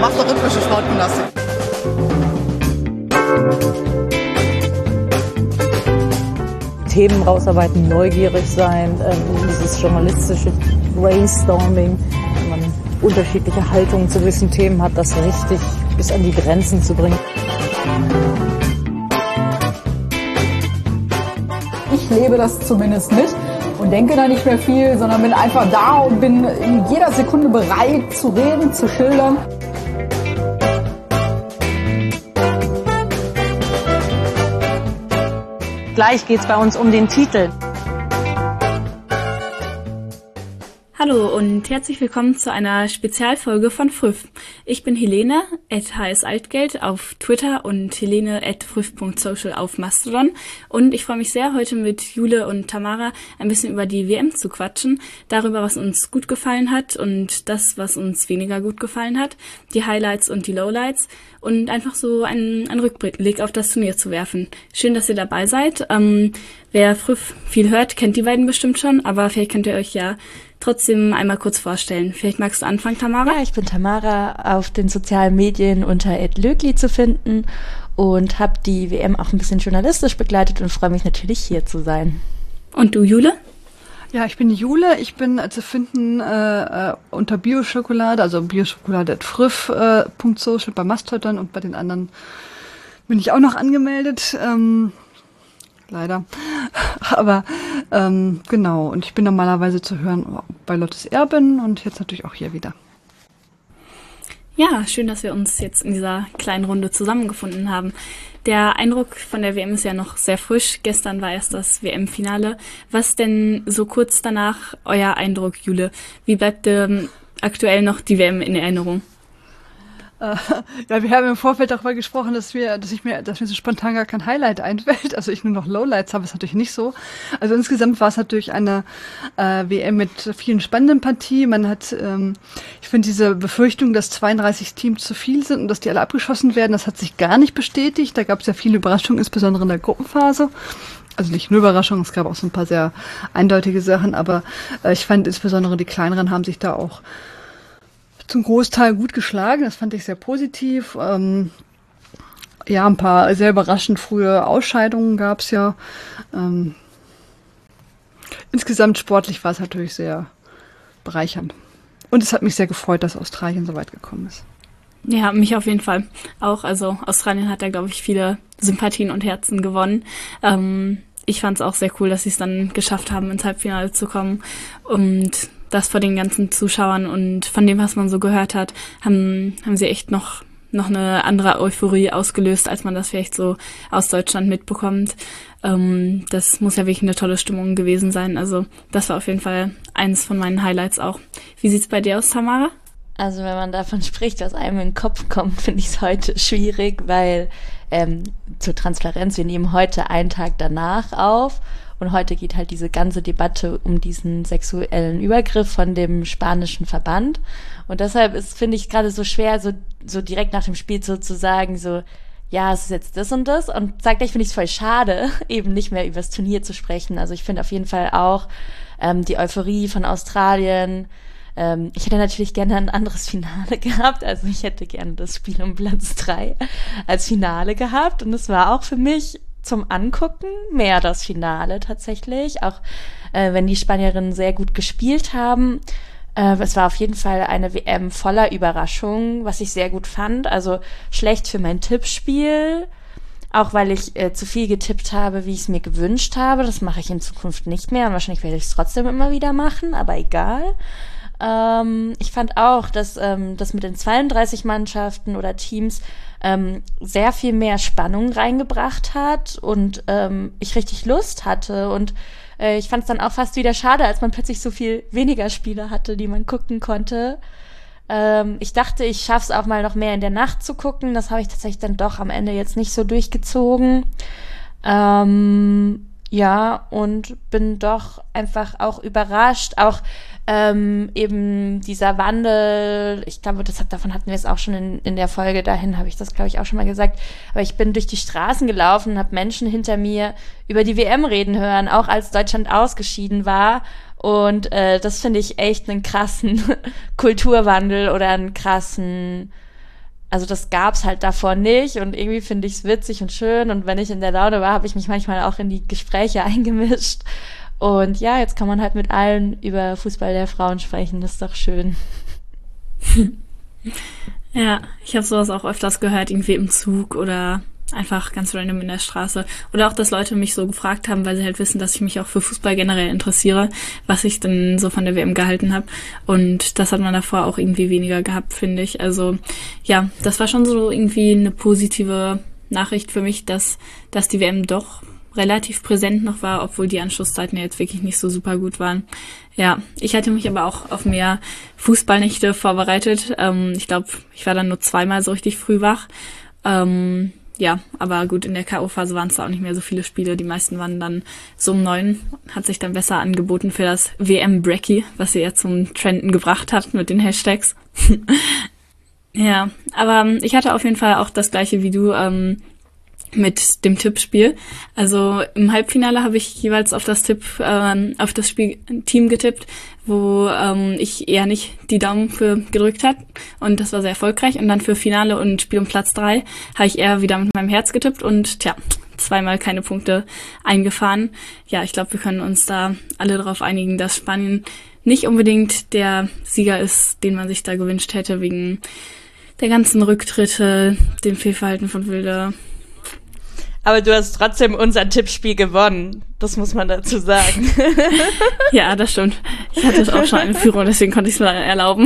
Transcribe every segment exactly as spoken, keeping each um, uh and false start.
mach doch rhythmische Sportgymnastik. Themen rausarbeiten, neugierig sein, ähm, dieses journalistische Brainstorming, wenn man unterschiedliche Haltungen zu gewissen Themen hat, das richtig bis an die Grenzen zu bringen. Ich lebe das zumindest nicht und denke da nicht mehr viel, sondern bin einfach da und bin in jeder Sekunde bereit zu reden, zu schildern. Gleich geht's bei uns um den Titel. Hallo und herzlich willkommen zu einer Spezialfolge von Früff. Ich bin Helene, at hsaltgeld auf Twitter und helene at früff punkt social auf Mastodon. Und ich freue mich sehr, heute mit Jule und Tamara ein bisschen über die W M zu quatschen, darüber, was uns gut gefallen hat und das, was uns weniger gut gefallen hat, die Highlights und die Lowlights und einfach so einen, einen Rückblick auf das Turnier zu werfen. Schön, dass ihr dabei seid. Ähm, wer Früff viel hört, kennt die beiden bestimmt schon, aber vielleicht könnt ihr euch ja trotzdem einmal kurz vorstellen. Vielleicht magst du anfangen, Tamara? Ja, ich bin Tamara, auf den sozialen Medien unter at lögli zu finden und habe die W M auch ein bisschen journalistisch begleitet und freue mich natürlich, hier zu sein. Und du, Jule? Ja, ich bin Jule. Ich bin äh, zu finden äh, unter Bioschokolade, also bioschokolade at früff punkt social bei Mastodon und bei den anderen bin ich auch noch angemeldet. Ähm, leider. Aber ähm, genau, und ich bin normalerweise zu hören bei Lottes Erbin und jetzt natürlich auch hier wieder. Ja, schön, dass wir uns jetzt in dieser kleinen Runde zusammengefunden haben. Der Eindruck von der W M ist ja noch sehr frisch. Gestern war erst das W M-Finale. Was denn so kurz danach euer Eindruck, Jule? Wie bleibt ähm, aktuell noch die W M in Erinnerung? Ja, wir haben im Vorfeld darüber gesprochen, dass wir, dass ich mir, dass mir so spontan gar kein Highlight einfällt. Also ich nur noch Lowlights habe, ist natürlich nicht so. Also insgesamt war es natürlich eine äh, W M mit vielen spannenden Partien. Man hat, ähm, ich finde diese Befürchtung, dass zweiunddreißig Teams zu viel sind und dass die alle abgeschossen werden, das hat sich gar nicht bestätigt. Da gab es ja viele Überraschungen, insbesondere in der Gruppenphase. Also nicht nur Überraschungen, es gab auch so ein paar sehr eindeutige Sachen, aber äh, ich fand insbesondere die kleineren haben sich da auch zum Großteil gut geschlagen. Das fand ich sehr positiv. Ähm, ja, ein paar sehr überraschend frühe Ausscheidungen gab es ja. Ähm, insgesamt sportlich war es natürlich sehr bereichernd. Und es hat mich sehr gefreut, dass Australien so weit gekommen ist. Ja, mich auf jeden Fall auch. Also Australien hat da, glaube ich, viele Sympathien und Herzen gewonnen. Ähm, ich fand es auch sehr cool, dass sie es dann geschafft haben, ins Halbfinale zu kommen. Und das vor den ganzen Zuschauern und von dem, was man so gehört hat, haben, haben sie echt noch, noch eine andere Euphorie ausgelöst, als man das vielleicht so aus Deutschland mitbekommt. Ähm, das muss ja wirklich eine tolle Stimmung gewesen sein. Also das war auf jeden Fall eines von meinen Highlights auch. Wie sieht's bei dir aus, Tamara? Also wenn man davon spricht, was einem in den Kopf kommt, finde ich es heute schwierig, weil ähm, zur Transparenz, wir nehmen heute einen Tag danach auf. Und heute geht halt diese ganze Debatte um diesen sexuellen Übergriff von dem spanischen Verband. Und deshalb ist, finde ich, gerade so schwer, so, so direkt nach dem Spiel so zu sagen, so, ja, es ist jetzt das und das. Und zeitgleich finde ich es voll schade, eben nicht mehr über das Turnier zu sprechen. Also ich finde auf jeden Fall auch ähm, die Euphorie von Australien. Ähm, ich hätte natürlich gerne ein anderes Finale gehabt. Also ich hätte gerne das Spiel um Platz drei als Finale gehabt. Und es war auch für mich zum Angucken mehr das Finale tatsächlich, auch äh, wenn die Spanierinnen sehr gut gespielt haben. Äh, es war auf jeden Fall eine W M voller Überraschungen, was ich sehr gut fand. Also schlecht für mein Tippspiel, auch weil ich äh, zu viel getippt habe, wie ich es mir gewünscht habe. Das mache ich in Zukunft nicht mehr und wahrscheinlich werde ich es trotzdem immer wieder machen, aber egal. Ähm, ich fand auch, dass ähm, das mit den zweiunddreißig Mannschaften oder Teams ähm, sehr viel mehr Spannung reingebracht hat und ähm, ich richtig Lust hatte und äh, ich fand es dann auch fast wieder schade, als man plötzlich so viel weniger Spiele hatte, die man gucken konnte. Ähm, ich dachte, ich schaff's auch mal noch mehr in der Nacht zu gucken. Das habe ich tatsächlich dann doch am Ende jetzt nicht so durchgezogen. Ähm, ja, und bin doch einfach auch überrascht, auch ähm, eben dieser Wandel, ich glaube, das hat, davon hatten wir es auch schon in, in der Folge dahin, habe ich das, glaube ich, auch schon mal gesagt, aber ich bin durch die Straßen gelaufen und habe Menschen hinter mir über die W M reden hören, auch als Deutschland ausgeschieden war und äh, das finde ich echt einen krassen Kulturwandel oder einen krassen also das gab's halt davor nicht und irgendwie finde ich es witzig und schön und wenn ich in der Laune war, habe ich mich manchmal auch in die Gespräche eingemischt und ja, jetzt kann man halt mit allen über Fußball der Frauen sprechen, das ist doch schön. Ja, ich habe sowas auch öfters gehört, irgendwie im Zug oder einfach ganz random in der Straße. Oder auch, dass Leute mich so gefragt haben, weil sie halt wissen, dass ich mich auch für Fußball generell interessiere, was ich denn so von der W M gehalten habe. Und das hat man davor auch irgendwie weniger gehabt, finde ich. Also ja, das war schon so irgendwie eine positive Nachricht für mich, dass, dass die W M doch relativ präsent noch war, obwohl die Anschlusszeiten ja jetzt wirklich nicht so super gut waren. Ja, ich hatte mich aber auch auf mehr Fußballnächte vorbereitet. Ähm, ich glaube, ich war dann nur zweimal so richtig früh wach. Ähm, Ja, aber gut, in der K O-Phase waren es da auch nicht mehr so viele Spiele. Die meisten waren dann so um neun. Hat sich dann besser angeboten für das W M-Brekkie, was sie ja zum Trenden gebracht hat mit den Hashtags. Ja, aber ich hatte auf jeden Fall auch das gleiche wie du ähm, mit dem Tippspiel. Also im Halbfinale habe ich jeweils auf das Tipp, ähm, auf das Spiel Team getippt, wo ähm, ich eher nicht die Daumen für gedrückt hat und das war sehr erfolgreich. Und dann für Finale und Spiel um Platz drei habe ich eher wieder mit meinem Herz getippt und tja, zweimal keine Punkte eingefahren. Ja, ich glaube, wir können uns da alle darauf einigen, dass Spanien nicht unbedingt der Sieger ist, den man sich da gewünscht hätte, wegen der ganzen Rücktritte, dem Fehlverhalten von Wilde. Aber du hast trotzdem unser Tippspiel gewonnen. Das muss man dazu sagen. Ja, das stimmt. Ich hatte auch schon eine Führung, deswegen konnte ich es mir erlauben.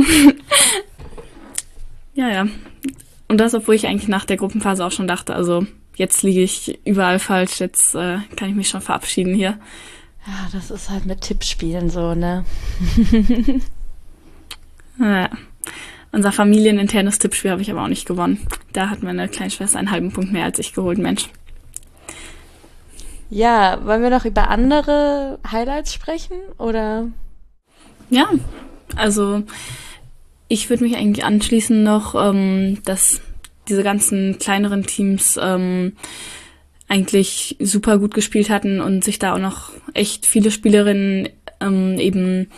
Ja, ja. Und das, obwohl ich eigentlich nach der Gruppenphase auch schon dachte, also jetzt liege ich überall falsch, jetzt äh, kann ich mich schon verabschieden hier. Ja, das ist halt mit Tippspielen so, ne? Ja. Unser familieninternes Tippspiel habe ich aber auch nicht gewonnen. Da hat meine Kleinschwester einen halben Punkt mehr als ich geholt, Mensch. Ja, wollen wir noch über andere Highlights sprechen, oder? Ja, also ich würde mich eigentlich anschließen noch, ähm, dass diese ganzen kleineren Teams ähm, eigentlich super gut gespielt hatten und sich da auch noch echt viele Spielerinnen ähm, eben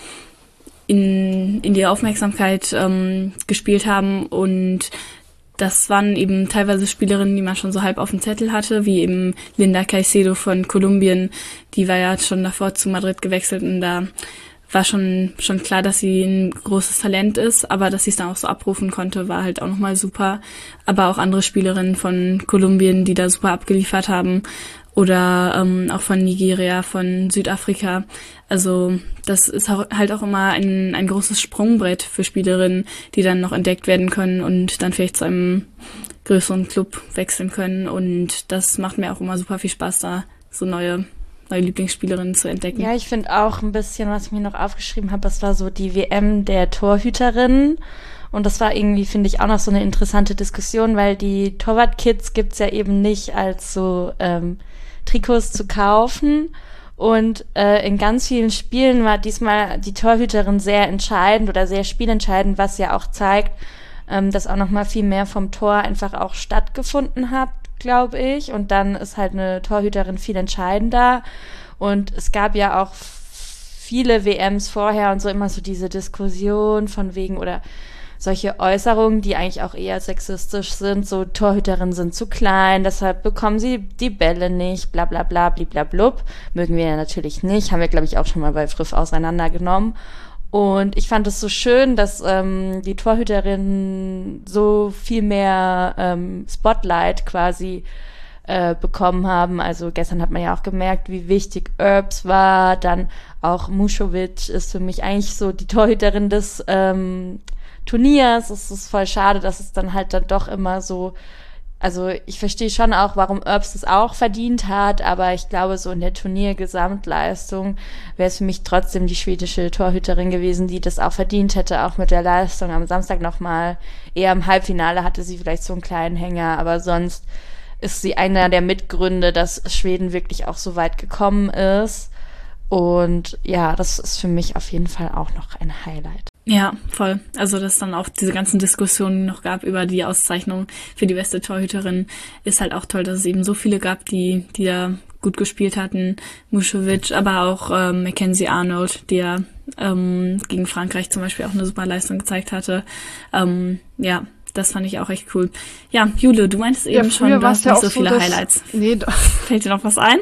in, in die Aufmerksamkeit ähm, gespielt haben und das waren eben teilweise Spielerinnen, die man schon so halb auf dem Zettel hatte, wie eben Linda Caicedo von Kolumbien. Die war ja schon davor zu Madrid gewechselt und da war schon schon klar, dass sie ein großes Talent ist, aber dass sie es dann auch so abrufen konnte, war halt auch nochmal super. Aber auch andere Spielerinnen von Kolumbien, die da super abgeliefert haben oder ähm, auch von Nigeria, von Südafrika. Also das ist halt auch immer ein, ein großes Sprungbrett für Spielerinnen, die dann noch entdeckt werden können und dann vielleicht zu einem größeren Club wechseln können. Und das macht mir auch immer super viel Spaß, da so neue neue Lieblingsspielerinnen zu entdecken. Ja, ich finde auch ein bisschen, was ich mir noch aufgeschrieben habe, das war so die W M der Torhüterinnen. Und das war irgendwie, finde ich, auch noch so eine interessante Diskussion, weil die Torwart-Kits gibt's ja eben nicht als so ähm, Trikots zu kaufen. Und äh, in ganz vielen Spielen war diesmal die Torhüterin sehr entscheidend oder sehr spielentscheidend, was ja auch zeigt, ähm, dass auch noch mal viel mehr vom Tor einfach auch stattgefunden hat, glaube ich. Und dann ist halt eine Torhüterin viel entscheidender. Und es gab ja auch viele W Ms vorher und so immer so diese Diskussion von wegen oder solche Äußerungen, die eigentlich auch eher sexistisch sind, so Torhüterinnen sind zu klein, deshalb bekommen sie die Bälle nicht, bla bla bla, bliblablub. Mögen wir ja natürlich nicht, haben wir, glaube ich, auch schon mal bei Friff auseinandergenommen. Und ich fand es so schön, dass ähm, die Torhüterinnen so viel mehr ähm, Spotlight quasi äh, bekommen haben. Also gestern hat man ja auch gemerkt, wie wichtig Erbs war. Dann auch Mušović ist für mich eigentlich so die Torhüterin des ähm, Turniers. Es ist voll schade, dass es dann halt dann doch immer so, also ich verstehe schon auch, warum Erbs es auch verdient hat, aber ich glaube, so in der Turniergesamtleistung wäre es für mich trotzdem die schwedische Torhüterin gewesen, die das auch verdient hätte, auch mit der Leistung am Samstag nochmal. Eher im Halbfinale hatte sie vielleicht so einen kleinen Hänger, aber sonst ist sie einer der Mitgründe, dass Schweden wirklich auch so weit gekommen ist. Und ja, das ist für mich auf jeden Fall auch noch ein Highlight. Ja, voll. Also, dass dann auch diese ganzen Diskussionen noch gab über die Auszeichnung für die beste Torhüterin, ist halt auch toll, dass es eben so viele gab, die die da gut gespielt hatten. Mušović, aber auch ähm, Mackenzie Arnold, die ja ähm, gegen Frankreich zum Beispiel auch eine super Leistung gezeigt hatte. Ähm, ja, das fand ich auch echt cool. Ja, Jule, du meintest eben ja, schon, du hast ja nicht so so, viele dass, Highlights. Nee, doch. Fällt dir noch was ein?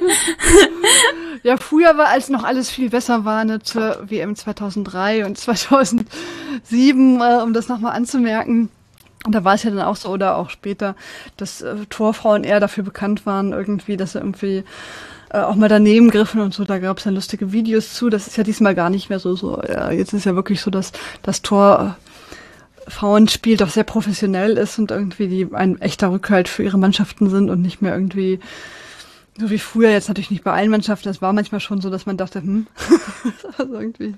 Ja, früher war, als noch alles viel besser war, ne, zur W M zweitausenddrei und zweitausendsieben, äh, um das nochmal anzumerken. Und da war es ja dann auch so, oder auch später, dass äh, Torfrauen eher dafür bekannt waren, irgendwie, dass sie irgendwie äh, auch mal daneben griffen und so. Da gab es dann lustige Videos zu. Das ist ja diesmal gar nicht mehr so. so ja, jetzt ist ja wirklich so, dass das Tor äh, Frauenspiel doch sehr professionell ist und irgendwie die ein echter Rückhalt für ihre Mannschaften sind und nicht mehr irgendwie so wie früher, jetzt natürlich nicht bei allen Mannschaften. Das war manchmal schon so, dass man dachte, hm, also irgendwie,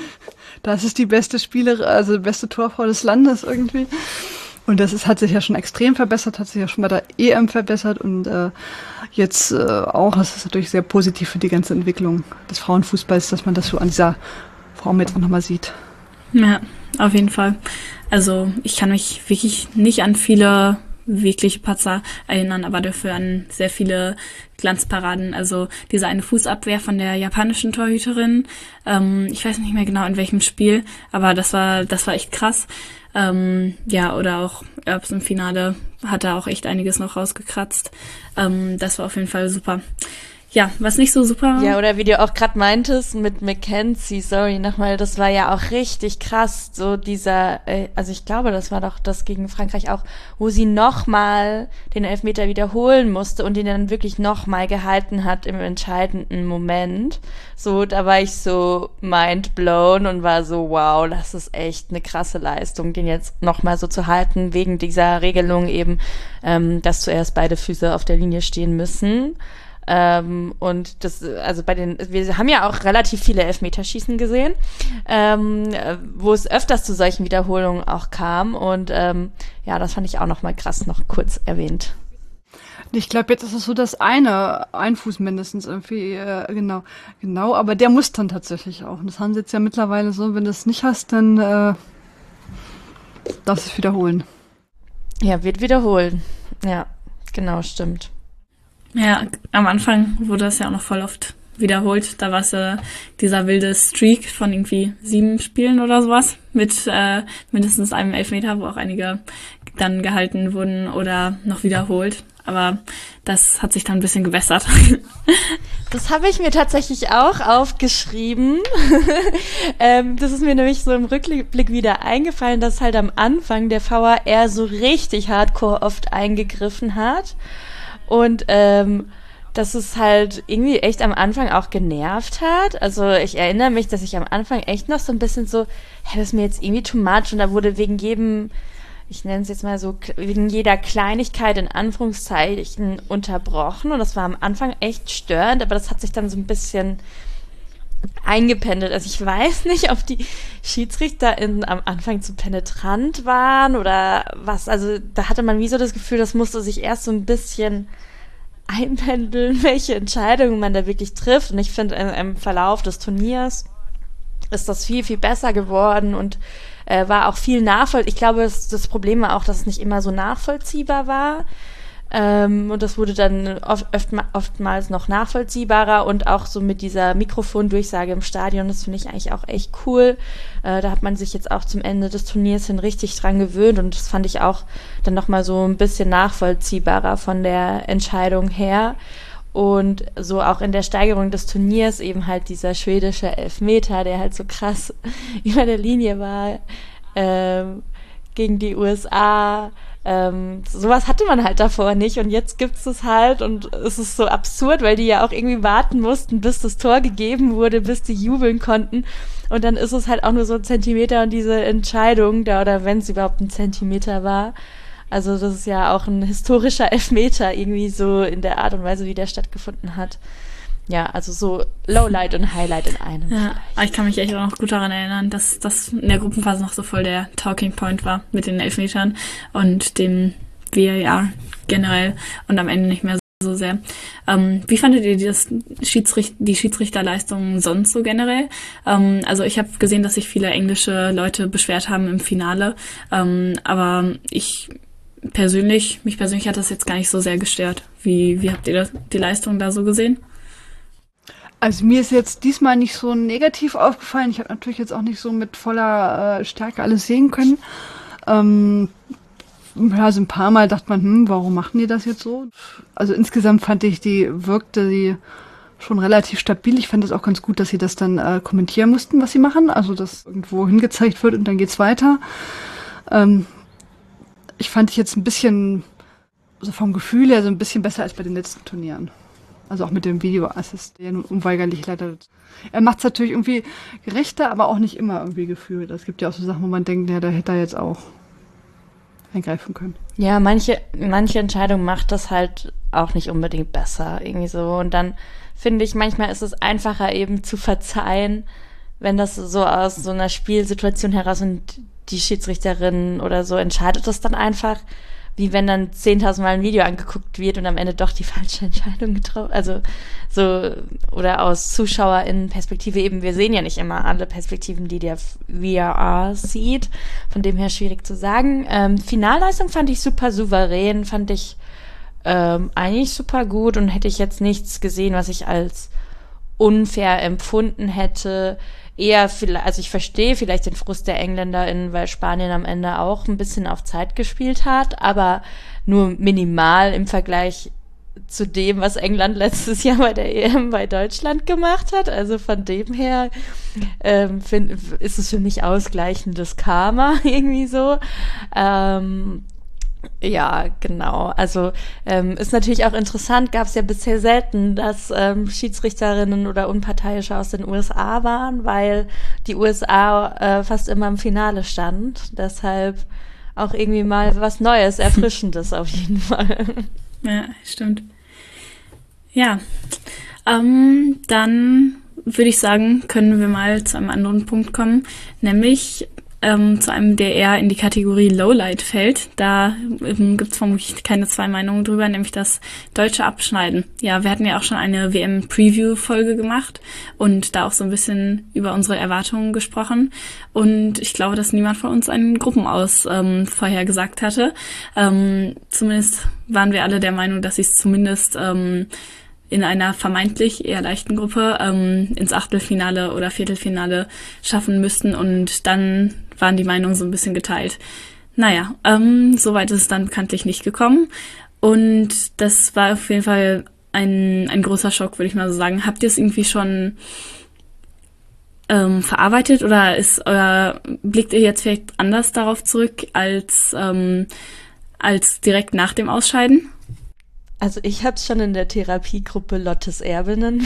das ist die beste Spielerin, also die beste Torfrau des Landes irgendwie. Und das ist, hat sich ja schon extrem verbessert, hat sich ja schon bei der E M verbessert und äh, jetzt äh, auch. Das ist natürlich sehr positiv für die ganze Entwicklung des Frauenfußballs, dass man das so an dieser Form jetzt auch nochmal sieht. Ja, auf jeden Fall. Also ich kann mich wirklich nicht an viele wirkliche Patzer erinnern, aber dafür an sehr viele Glanzparaden. Also diese eine Fußabwehr von der japanischen Torhüterin. Ähm, ich weiß nicht mehr genau in welchem Spiel, aber das war das war echt krass. Ähm, ja, oder auch Erbs im Finale hat da auch echt einiges noch rausgekratzt. Ähm, das war auf jeden Fall super. Ja, was nicht so super war. Ja, oder wie du auch gerade meintest mit Mackenzie, sorry, nochmal, das war ja auch richtig krass, so dieser, äh, also ich glaube, das war doch das gegen Frankreich auch, wo sie nochmal den Elfmeter wiederholen musste und den dann wirklich nochmal gehalten hat im entscheidenden Moment. So, da war ich so mind blown und war so, wow, das ist echt eine krasse Leistung, den jetzt nochmal so zu halten, wegen dieser Regelung eben, ähm, dass zuerst beide Füße auf der Linie stehen müssen. Ähm, und das, also bei den, wir haben ja auch relativ viele Elfmeterschießen gesehen, ähm, wo es öfters zu solchen Wiederholungen auch kam und ähm, ja, das fand ich auch noch mal krass, noch kurz erwähnt. Ich glaube, jetzt ist es so, dass eine, ein Fuß mindestens irgendwie, äh, genau, genau, aber der muss dann tatsächlich auch. Und das haben sie jetzt ja mittlerweile so, wenn du es nicht hast, dann äh, darfst du es wiederholen. Ja, wird wiederholen. Ja, genau, stimmt. Ja, am Anfang wurde das ja auch noch voll oft wiederholt. Da war es ja dieser wilde Streak von irgendwie sieben Spielen oder sowas mit äh, mindestens einem Elfmeter, wo auch einige dann gehalten wurden oder noch wiederholt. Aber das hat sich dann ein bisschen gebessert. Das habe ich mir tatsächlich auch aufgeschrieben. ähm, das ist mir nämlich so im Rückblick wieder eingefallen, dass halt am Anfang der V A R so richtig hardcore oft eingegriffen hat. Und ähm, dass es halt irgendwie echt am Anfang auch genervt hat. Also ich erinnere mich, dass ich am Anfang echt noch so ein bisschen so, hey, das ist mir jetzt irgendwie too much. Und da wurde wegen jedem, ich nenne es jetzt mal so, wegen jeder Kleinigkeit in Anführungszeichen unterbrochen. Und das war am Anfang echt störend, aber das hat sich dann so ein bisschen eingependelt. Also ich weiß nicht, ob die Schiedsrichter in, am Anfang zu penetrant waren oder was. Also da hatte man wie so das Gefühl, das musste sich erst so ein bisschen einpendeln, welche Entscheidungen man da wirklich trifft. Und ich finde, im, im Verlauf des Turniers ist das viel, viel besser geworden und äh, war auch viel nachvollziehbar. Ich glaube, das, das Problem war auch, dass es nicht immer so nachvollziehbar war. Ähm, und das wurde dann oft, oft, oftmals noch nachvollziehbarer und auch so mit dieser Mikrofondurchsage im Stadion, das finde ich eigentlich auch echt cool. Äh, da hat man sich jetzt auch zum Ende des Turniers hin richtig dran gewöhnt und das fand ich auch dann nochmal so ein bisschen nachvollziehbarer von der Entscheidung her. Und so auch in der Steigerung des Turniers eben halt dieser schwedische Elfmeter, der halt so krass über der Linie war, ähm, gegen die U S A. Ähm, sowas hatte man halt davor nicht und jetzt gibt's es halt und es ist so absurd, weil die ja auch irgendwie warten mussten, bis das Tor gegeben wurde, bis die jubeln konnten und dann ist es halt auch nur so ein Zentimeter und diese Entscheidung da, oder wenn es überhaupt ein Zentimeter war, also das ist ja auch ein historischer Elfmeter irgendwie so in der Art und Weise, wie der stattgefunden hat. Ja, also so Lowlight und Highlight in einem. Ja, aber ich kann mich echt auch noch gut daran erinnern, dass das in der Gruppenphase noch so voll der Talking Point war mit den Elfmetern und dem V A R generell und am Ende nicht mehr so sehr. Ähm, wie fandet ihr das Schiedsricht- die Schiedsrichterleistungen sonst so generell? Ähm, also ich habe gesehen, dass sich viele englische Leute beschwert haben im Finale, ähm, aber ich persönlich, mich persönlich hat das jetzt gar nicht so sehr gestört. Wie, wie habt ihr das, die Leistung da so gesehen? Also mir ist jetzt diesmal nicht so negativ aufgefallen. Ich habe natürlich jetzt auch nicht so mit voller äh, Stärke alles sehen können. Ähm, ja, so ein paar Mal dachte man, hm, warum machen die das jetzt so? Also insgesamt fand ich, die wirkte sie schon relativ stabil. Ich fand es auch ganz gut, dass sie das dann äh, kommentieren mussten, was sie machen. Also, dass irgendwo hingezeigt wird und dann geht's weiter. Ähm, ich fand ich jetzt ein bisschen, also vom Gefühl her, so ein bisschen besser als bei den letzten Turnieren. Also auch mit dem Videoassist, der nun unweigerlich leider. Er macht es natürlich irgendwie gerechter, aber auch nicht immer irgendwie gefühlt. Es gibt ja auch so Sachen, wo man denkt, ja, da hätte er jetzt auch eingreifen können. Ja, manche, manche Entscheidung macht das halt auch nicht unbedingt besser, irgendwie so. Und dann finde ich, manchmal ist es einfacher eben zu verzeihen, wenn das so aus so einer Spielsituation heraus und die Schiedsrichterin oder so entscheidet das dann einfach, wie wenn dann zehntausend Mal ein Video angeguckt wird und am Ende doch die falsche Entscheidung getroffen, also so, oder aus ZuschauerInnen-Perspektive eben, wir sehen ja nicht immer alle Perspektiven, die der V R R sieht, von dem her schwierig zu sagen. Ähm, Finalleistung fand ich super souverän, fand ich ähm, eigentlich super gut und hätte ich jetzt nichts gesehen, was ich als unfair empfunden hätte. Eher, vielleicht, also ich verstehe vielleicht den Frust der EngländerInnen, weil Spanien am Ende auch ein bisschen auf Zeit gespielt hat, aber nur minimal im Vergleich zu dem, was England letztes Jahr bei der E M bei Deutschland gemacht hat. Also von dem her ähm, find, ist es für mich ausgleichendes Karma irgendwie so. Ähm, Ja, genau. Also ähm, ist natürlich auch interessant, gab es ja bisher selten, dass ähm, Schiedsrichterinnen oder Unparteiische aus den U S A waren, weil die U S A äh, fast immer im Finale stand. Deshalb auch irgendwie mal was Neues, Erfrischendes auf jeden Fall. Ja, stimmt. Ja, ähm, dann würde ich sagen, können wir mal zu einem anderen Punkt kommen, nämlich Ähm, zu einem, der eher in die Kategorie Lowlight fällt. Da ähm, gibt es vermutlich keine zwei Meinungen drüber, nämlich das deutsche Abschneiden. Ja, wir hatten ja auch schon eine W M-Preview-Folge gemacht und da auch so ein bisschen über unsere Erwartungen gesprochen. Und ich glaube, dass niemand von uns einen Gruppenaus ähm, vorher gesagt hatte. Ähm, zumindest waren wir alle der Meinung, dass sie es zumindest ähm, in einer vermeintlich eher leichten Gruppe ähm, ins Achtelfinale oder Viertelfinale schaffen müssten und dann waren die Meinungen so ein bisschen geteilt. Naja, ähm, soweit ist es dann bekanntlich nicht gekommen und das war auf jeden Fall ein, ein großer Schock, würde ich mal so sagen. Habt ihr es irgendwie schon ähm, verarbeitet oder ist euer, blickt ihr jetzt vielleicht anders darauf zurück als, ähm, als direkt nach dem Ausscheiden? Also ich habe es schon in der Therapiegruppe Lottes Erbinnen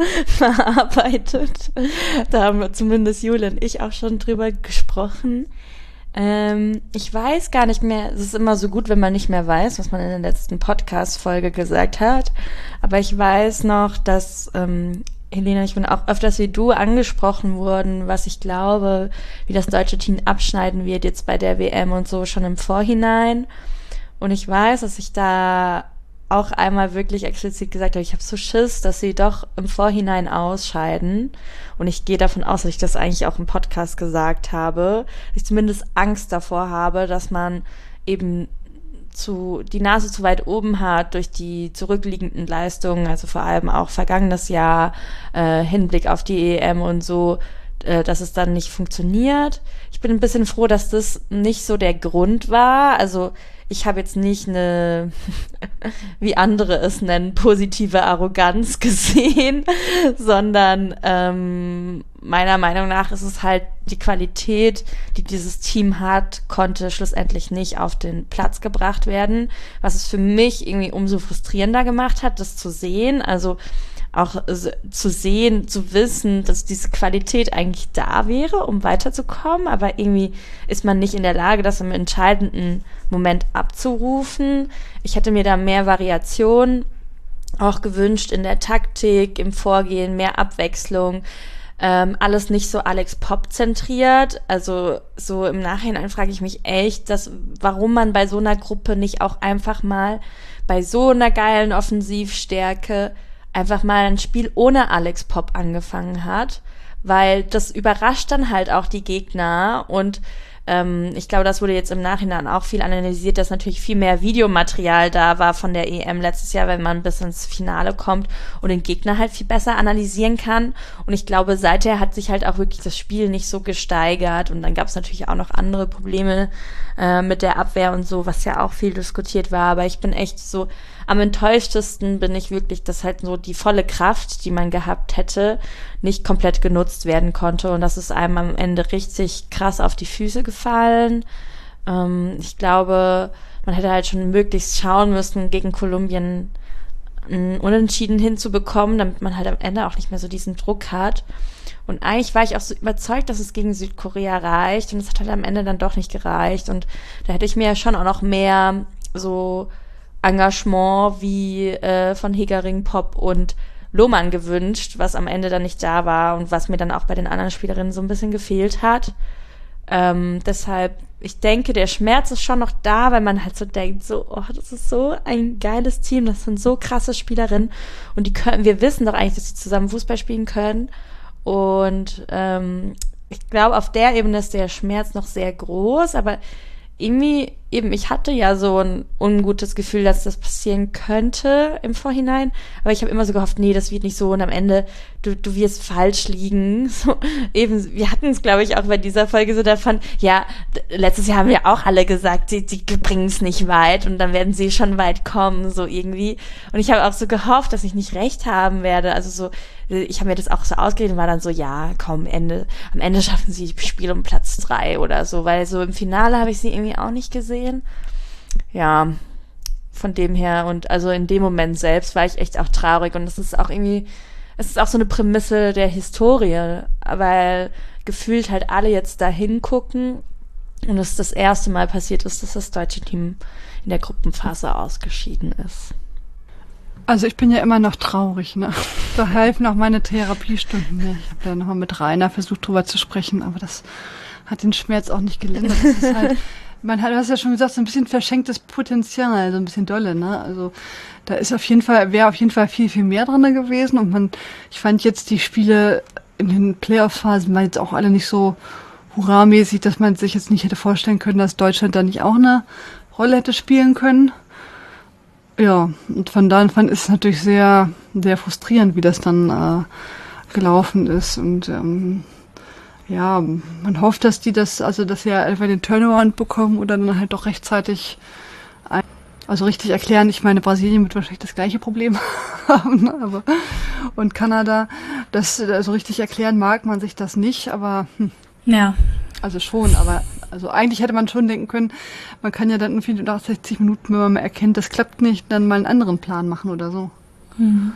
verarbeitet. Da haben wir zumindest Jule und ich auch schon drüber gesprochen. Ähm, ich weiß gar nicht mehr, es ist immer so gut, wenn man nicht mehr weiß, was man in der letzten Podcast-Folge gesagt hat. Aber ich weiß noch, dass, ähm, Helena, ich bin auch öfters wie du angesprochen worden, was ich glaube, wie das deutsche Team abschneiden wird jetzt bei der W M und so schon im Vorhinein. Und ich weiß, dass ich da auch einmal wirklich explizit gesagt habe, ich habe so Schiss, dass sie doch im Vorhinein ausscheiden. Und ich gehe davon aus, dass ich das eigentlich auch im Podcast gesagt habe, dass ich zumindest Angst davor habe, dass man eben zu die Nase zu weit oben hat durch die zurückliegenden Leistungen, also vor allem auch vergangenes Jahr, äh, Hinblick auf die E M und so, äh, dass es dann nicht funktioniert. Ich bin ein bisschen froh, dass das nicht so der Grund war. Also ich habe jetzt nicht eine, wie andere es nennen, positive Arroganz gesehen, sondern ähm, meiner Meinung nach ist es halt die Qualität, die dieses Team hat, konnte schlussendlich nicht auf den Platz gebracht werden, was es für mich irgendwie umso frustrierender gemacht hat, das zu sehen, also auch zu sehen, zu wissen, dass diese Qualität eigentlich da wäre, um weiterzukommen, aber irgendwie ist man nicht in der Lage, das im entscheidenden Moment abzurufen. Ich hätte mir da mehr Variation auch gewünscht in der Taktik, im Vorgehen, mehr Abwechslung, ähm, alles nicht so Alex Popp zentriert. Also so im Nachhinein frage ich mich echt, dass, warum man bei so einer Gruppe nicht auch einfach mal bei so einer geilen Offensivstärke einfach mal ein Spiel ohne Alex Popp angefangen hat, weil das überrascht dann halt auch die Gegner und Ähm, ich glaube, das wurde jetzt im Nachhinein auch viel analysiert, dass natürlich viel mehr Videomaterial da war von der E M letztes Jahr, wenn man bis ins Finale kommt und den Gegner halt viel besser analysieren kann. Und ich glaube, seither hat sich halt auch wirklich das Spiel nicht so gesteigert. Und dann gab es natürlich auch noch andere Probleme äh, mit der Abwehr und so, was ja auch viel diskutiert war. Aber ich bin echt so, am enttäuschtesten bin ich wirklich, dass halt so die volle Kraft, die man gehabt hätte, nicht komplett genutzt werden konnte. Und das ist einem am Ende richtig krass auf die Füße gefallen. Ähm, ich glaube, man hätte halt schon möglichst schauen müssen, gegen Kolumbien ein Unentschieden hinzubekommen, damit man halt am Ende auch nicht mehr so diesen Druck hat. Und eigentlich war ich auch so überzeugt, dass es gegen Südkorea reicht. Und es hat halt am Ende dann doch nicht gereicht. Und da hätte ich mir ja schon auch noch mehr so Engagement wie äh, von Hegering, Pop und Lohmann gewünscht, was am Ende dann nicht da war und was mir dann auch bei den anderen Spielerinnen so ein bisschen gefehlt hat. Ähm, deshalb, ich denke, der Schmerz ist schon noch da, weil man halt so denkt, so, oh, das ist so ein geiles Team, das sind so krasse Spielerinnen und die können, wir wissen doch eigentlich, dass sie zusammen Fußball spielen können und ähm, ich glaube, auf der Ebene ist der Schmerz noch sehr groß, aber irgendwie, eben, ich hatte ja so ein ungutes Gefühl, dass das passieren könnte im Vorhinein, aber ich habe immer so gehofft, nee, das wird nicht so und am Ende, du, du wirst falsch liegen. So, eben, wir hatten es, glaube ich, auch bei dieser Folge so davon, ja, d- letztes Jahr haben wir auch alle gesagt, sie, sie bringen es nicht weit und dann werden sie schon weit kommen, so irgendwie. Und ich habe auch so gehofft, dass ich nicht recht haben werde, also so, ich habe mir das auch so ausgeredet und war dann so, ja, komm, Ende, am Ende schaffen sie das Spiel um Platz drei oder so, weil so im Finale habe ich sie irgendwie auch nicht gesehen. Ja, von dem her und also in dem Moment selbst war ich echt auch traurig und es ist auch irgendwie, es ist auch so eine Prämisse der Historie, weil gefühlt halt alle jetzt da hingucken und es das erste Mal passiert ist, dass das deutsche Team in der Gruppenphase ausgeschieden ist. Also ich bin ja immer noch traurig, ne? Da helfen auch meine Therapiestunden nicht. Ich habe ja nochmal mit Rainer versucht, drüber zu sprechen, aber das hat den Schmerz auch nicht gelindert. Das ist halt, man hat, du hast ja schon gesagt, so ein bisschen verschenktes Potenzial, so ein bisschen dolle, ne? Also da ist auf jeden Fall, wäre auf jeden Fall viel, viel mehr drin gewesen und man, ich fand jetzt die Spiele in den Playoff-Phasen waren jetzt auch alle nicht so hurramäßig, dass man sich jetzt nicht hätte vorstellen können, dass Deutschland da nicht auch eine Rolle hätte spielen können. Ja, und von da an ist es natürlich sehr, sehr frustrierend, wie das dann äh, gelaufen ist. Und ähm, ja, man hofft, dass die das, also dass sie ja einfach den Turnaround bekommen oder dann halt doch rechtzeitig, ein, also richtig erklären. Ich meine, Brasilien wird wahrscheinlich das gleiche Problem haben, ne? Aber und Kanada, das also richtig erklären mag man sich das nicht, aber hm. Ja. Also schon, aber also eigentlich hätte man schon denken können, man kann ja dann irgendwie nach sechzig Minuten, wenn man mal erkennt, das klappt nicht, dann mal einen anderen Plan machen oder so. Mhm.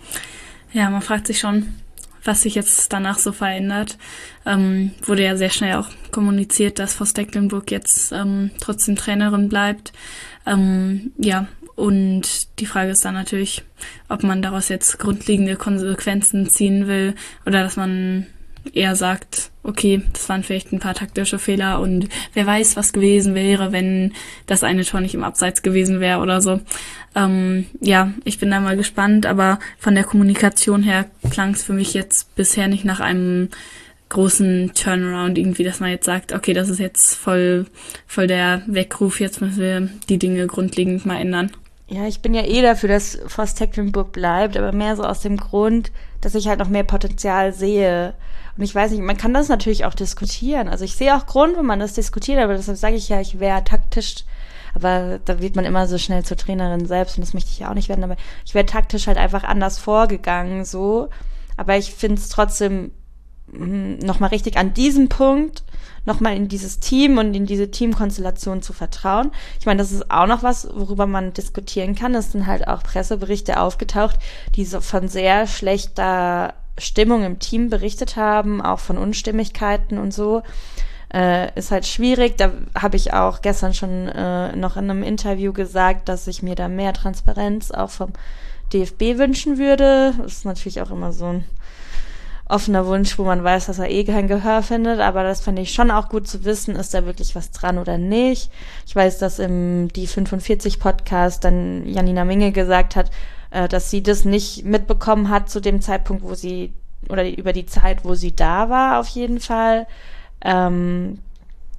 Ja, man fragt sich schon, was sich jetzt danach so verändert. Ähm, wurde ja sehr schnell auch kommuniziert, dass Vos Tecklenburg jetzt ähm, trotzdem Trainerin bleibt. Ähm, ja, und die Frage ist dann natürlich, ob man daraus jetzt grundlegende Konsequenzen ziehen will oder dass man eher sagt, okay, das waren vielleicht ein paar taktische Fehler und wer weiß, was gewesen wäre, wenn das eine Tor nicht im Abseits gewesen wäre oder so. Ähm, ja, ich bin da mal gespannt, aber von der Kommunikation her klang es für mich jetzt bisher nicht nach einem großen Turnaround irgendwie, dass man jetzt sagt, okay, das ist jetzt voll, voll der Weckruf, jetzt müssen wir die Dinge grundlegend mal ändern. Ja, ich bin ja eh dafür, dass Vos Tecklenburg bleibt, aber mehr so aus dem Grund, dass ich halt noch mehr Potenzial sehe. Und ich weiß nicht, man kann das natürlich auch diskutieren. Also ich sehe auch Grund, wenn man das diskutiert, aber deshalb sage ich ja, ich wäre taktisch, aber da wird man immer so schnell zur Trainerin selbst und das möchte ich ja auch nicht werden, aber ich wäre taktisch halt einfach anders vorgegangen, so. Aber ich finde es trotzdem nochmal richtig an diesem Punkt, nochmal in dieses Team und in diese Teamkonstellation zu vertrauen. Ich meine, das ist auch noch was, worüber man diskutieren kann. Es sind halt auch Presseberichte aufgetaucht, die so von sehr schlechter Stimmung im Team berichtet haben, auch von Unstimmigkeiten und so. Äh, ist halt schwierig. Da habe ich auch gestern schon äh, noch in einem Interview gesagt, dass ich mir da mehr Transparenz auch vom D F B wünschen würde. Das ist natürlich auch immer so ein offener Wunsch, wo man weiß, dass er eh kein Gehör findet, aber das fand ich schon auch gut zu wissen, ist da wirklich was dran oder nicht. Ich weiß, dass im Die fünfundvierzig Podcast dann Janina Minge gesagt hat, äh, dass sie das nicht mitbekommen hat zu dem Zeitpunkt, wo sie, oder über die Zeit, wo sie da war, auf jeden Fall. Ähm,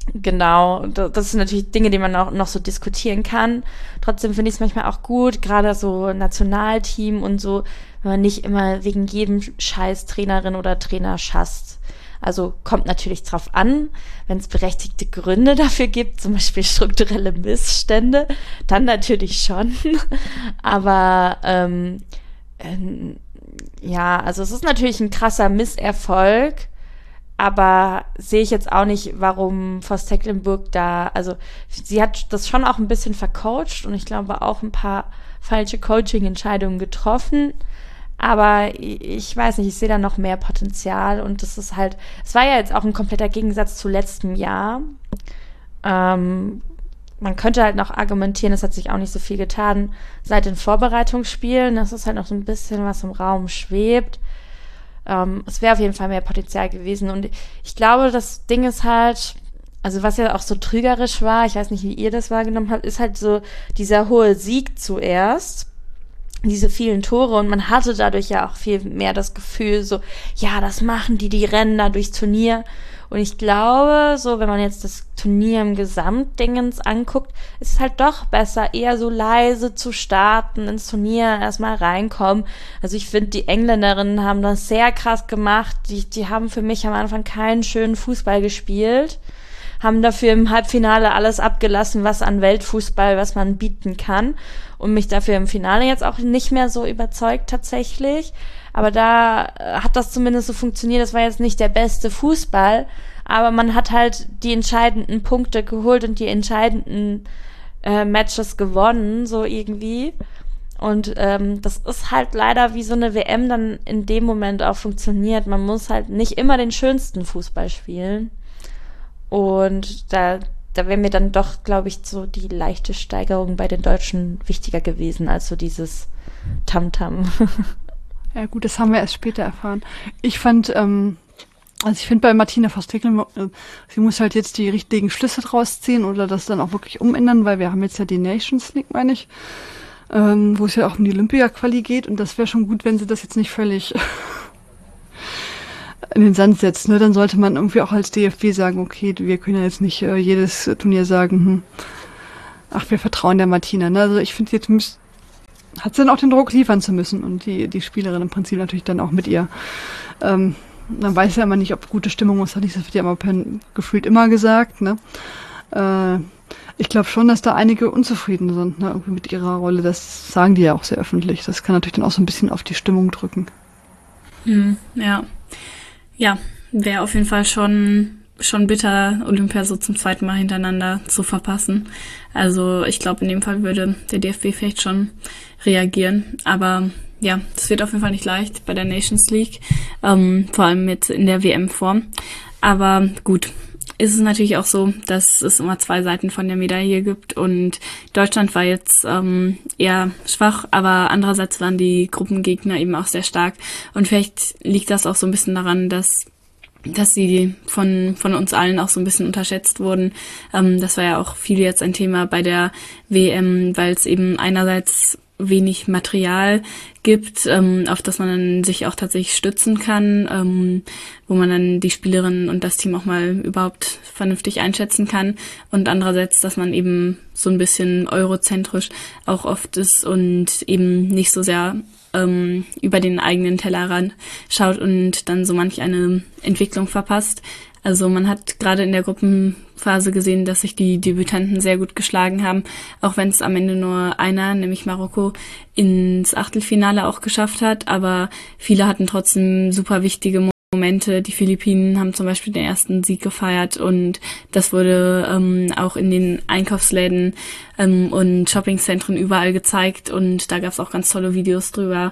Genau, das sind natürlich Dinge, die man auch noch so diskutieren kann. Trotzdem finde ich es manchmal auch gut, gerade so Nationalteam und so, wenn man nicht immer wegen jedem Scheiß Trainerin oder Trainer schasst. Also kommt natürlich drauf an, wenn es berechtigte Gründe dafür gibt, zum Beispiel strukturelle Missstände, dann natürlich schon. Aber ähm, ähm, ja, also es ist natürlich ein krasser Misserfolg, aber sehe ich jetzt auch nicht, warum Vos Tecklenburg da, also sie hat das schon auch ein bisschen vercoacht und ich glaube auch ein paar falsche Coaching-Entscheidungen getroffen, aber ich weiß nicht, ich sehe da noch mehr Potenzial und das ist halt, es war ja jetzt auch ein kompletter Gegensatz zu letztem Jahr. Ähm, man könnte halt noch argumentieren, es hat sich auch nicht so viel getan seit den Vorbereitungsspielen, das ist halt noch so ein bisschen was im Raum schwebt. Um, es wäre auf jeden Fall mehr Potenzial gewesen und ich glaube, das Ding ist halt, also was ja auch so trügerisch war, ich weiß nicht, wie ihr das wahrgenommen habt, ist halt so dieser hohe Sieg zuerst, diese vielen Tore und man hatte dadurch ja auch viel mehr das Gefühl so, ja, das machen die, die rennen da durchs Turnier und ich glaube, so wenn man jetzt das Turnier im Gesamtdingens anguckt, ist es halt doch besser, eher so leise zu starten, ins Turnier erstmal reinkommen. Also ich finde, die Engländerinnen haben das sehr krass gemacht. Die, die haben für mich am Anfang keinen schönen Fußball gespielt, haben dafür im Halbfinale alles abgelassen, was an Weltfußball, was man bieten kann und mich dafür im Finale jetzt auch nicht mehr so überzeugt tatsächlich. Aber da hat das zumindest so funktioniert. Das war jetzt nicht der beste Fußball, aber man hat halt die entscheidenden Punkte geholt und die entscheidenden äh, Matches gewonnen, so irgendwie. Und ähm, das ist halt leider wie so eine W M dann in dem Moment auch funktioniert. Man muss halt nicht immer den schönsten Fußball spielen. Und da, da wäre mir dann doch, glaube ich, so die leichte Steigerung bei den Deutschen wichtiger gewesen, als so dieses Tamtam. Ja gut, das haben wir erst später erfahren. Ich fand, ähm, also ich finde bei Martina Vos Tecklenburg, äh, sie muss halt jetzt die richtigen Schlüsse draus ziehen oder das dann auch wirklich umändern, weil wir haben jetzt ja die Nations League, meine ich, ähm, wo es ja auch um die Olympia-Quali geht und das wäre schon gut, wenn sie das jetzt nicht völlig in den Sand setzt. Ne? Dann sollte man irgendwie auch als D F B sagen, okay, wir können ja jetzt nicht äh, jedes Turnier sagen, hm, ach, wir vertrauen der Martina. Ne? Also ich finde, jetzt müsste hat sie dann auch den Druck liefern zu müssen und die die Spielerin im Prinzip natürlich dann auch mit ihr. Ähm, man weiß ja immer nicht, ob gute Stimmung ist, das wird ja immer gefühlt immer gesagt. Ne? Äh, ich glaube schon, dass da einige unzufrieden sind, ne? Irgendwie mit ihrer Rolle. Das sagen die ja auch sehr öffentlich. Das kann natürlich dann auch so ein bisschen auf die Stimmung drücken. Hm, ja, ja, wäre auf jeden Fall schon schon bitter, Olympia so zum zweiten Mal hintereinander zu verpassen. Also ich glaube, in dem Fall würde der D F B vielleicht schon reagieren. Aber ja, das wird auf jeden Fall nicht leicht bei der Nations League, ähm, vor allem jetzt in der W M-Form. Aber gut, ist es natürlich auch so, dass es immer zwei Seiten von der Medaille gibt und Deutschland war jetzt ähm, eher schwach, aber andererseits waren die Gruppengegner eben auch sehr stark und vielleicht liegt das auch so ein bisschen daran, dass dass sie von von uns allen auch so ein bisschen unterschätzt wurden. Ähm, das war ja auch viel jetzt ein Thema bei der W M, weil es eben einerseits wenig Material gibt, ähm, auf das man dann sich auch tatsächlich stützen kann, ähm, wo man dann die Spielerinnen und das Team auch mal überhaupt vernünftig einschätzen kann und andererseits, dass man eben so ein bisschen eurozentrisch auch oft ist und eben nicht so sehr ähm, über den eigenen Tellerrand schaut und dann so manch eine Entwicklung verpasst. Also man hat gerade in der Gruppenphase gesehen, dass sich die Debütanten sehr gut geschlagen haben, auch wenn es am Ende nur einer, nämlich Marokko, ins Achtelfinale auch geschafft hat. Aber viele hatten trotzdem super wichtige Momente. Die Philippinen haben zum Beispiel den ersten Sieg gefeiert und das wurde ähm, auch in den Einkaufsläden ähm, und Shoppingzentren überall gezeigt und da gab es auch ganz tolle Videos drüber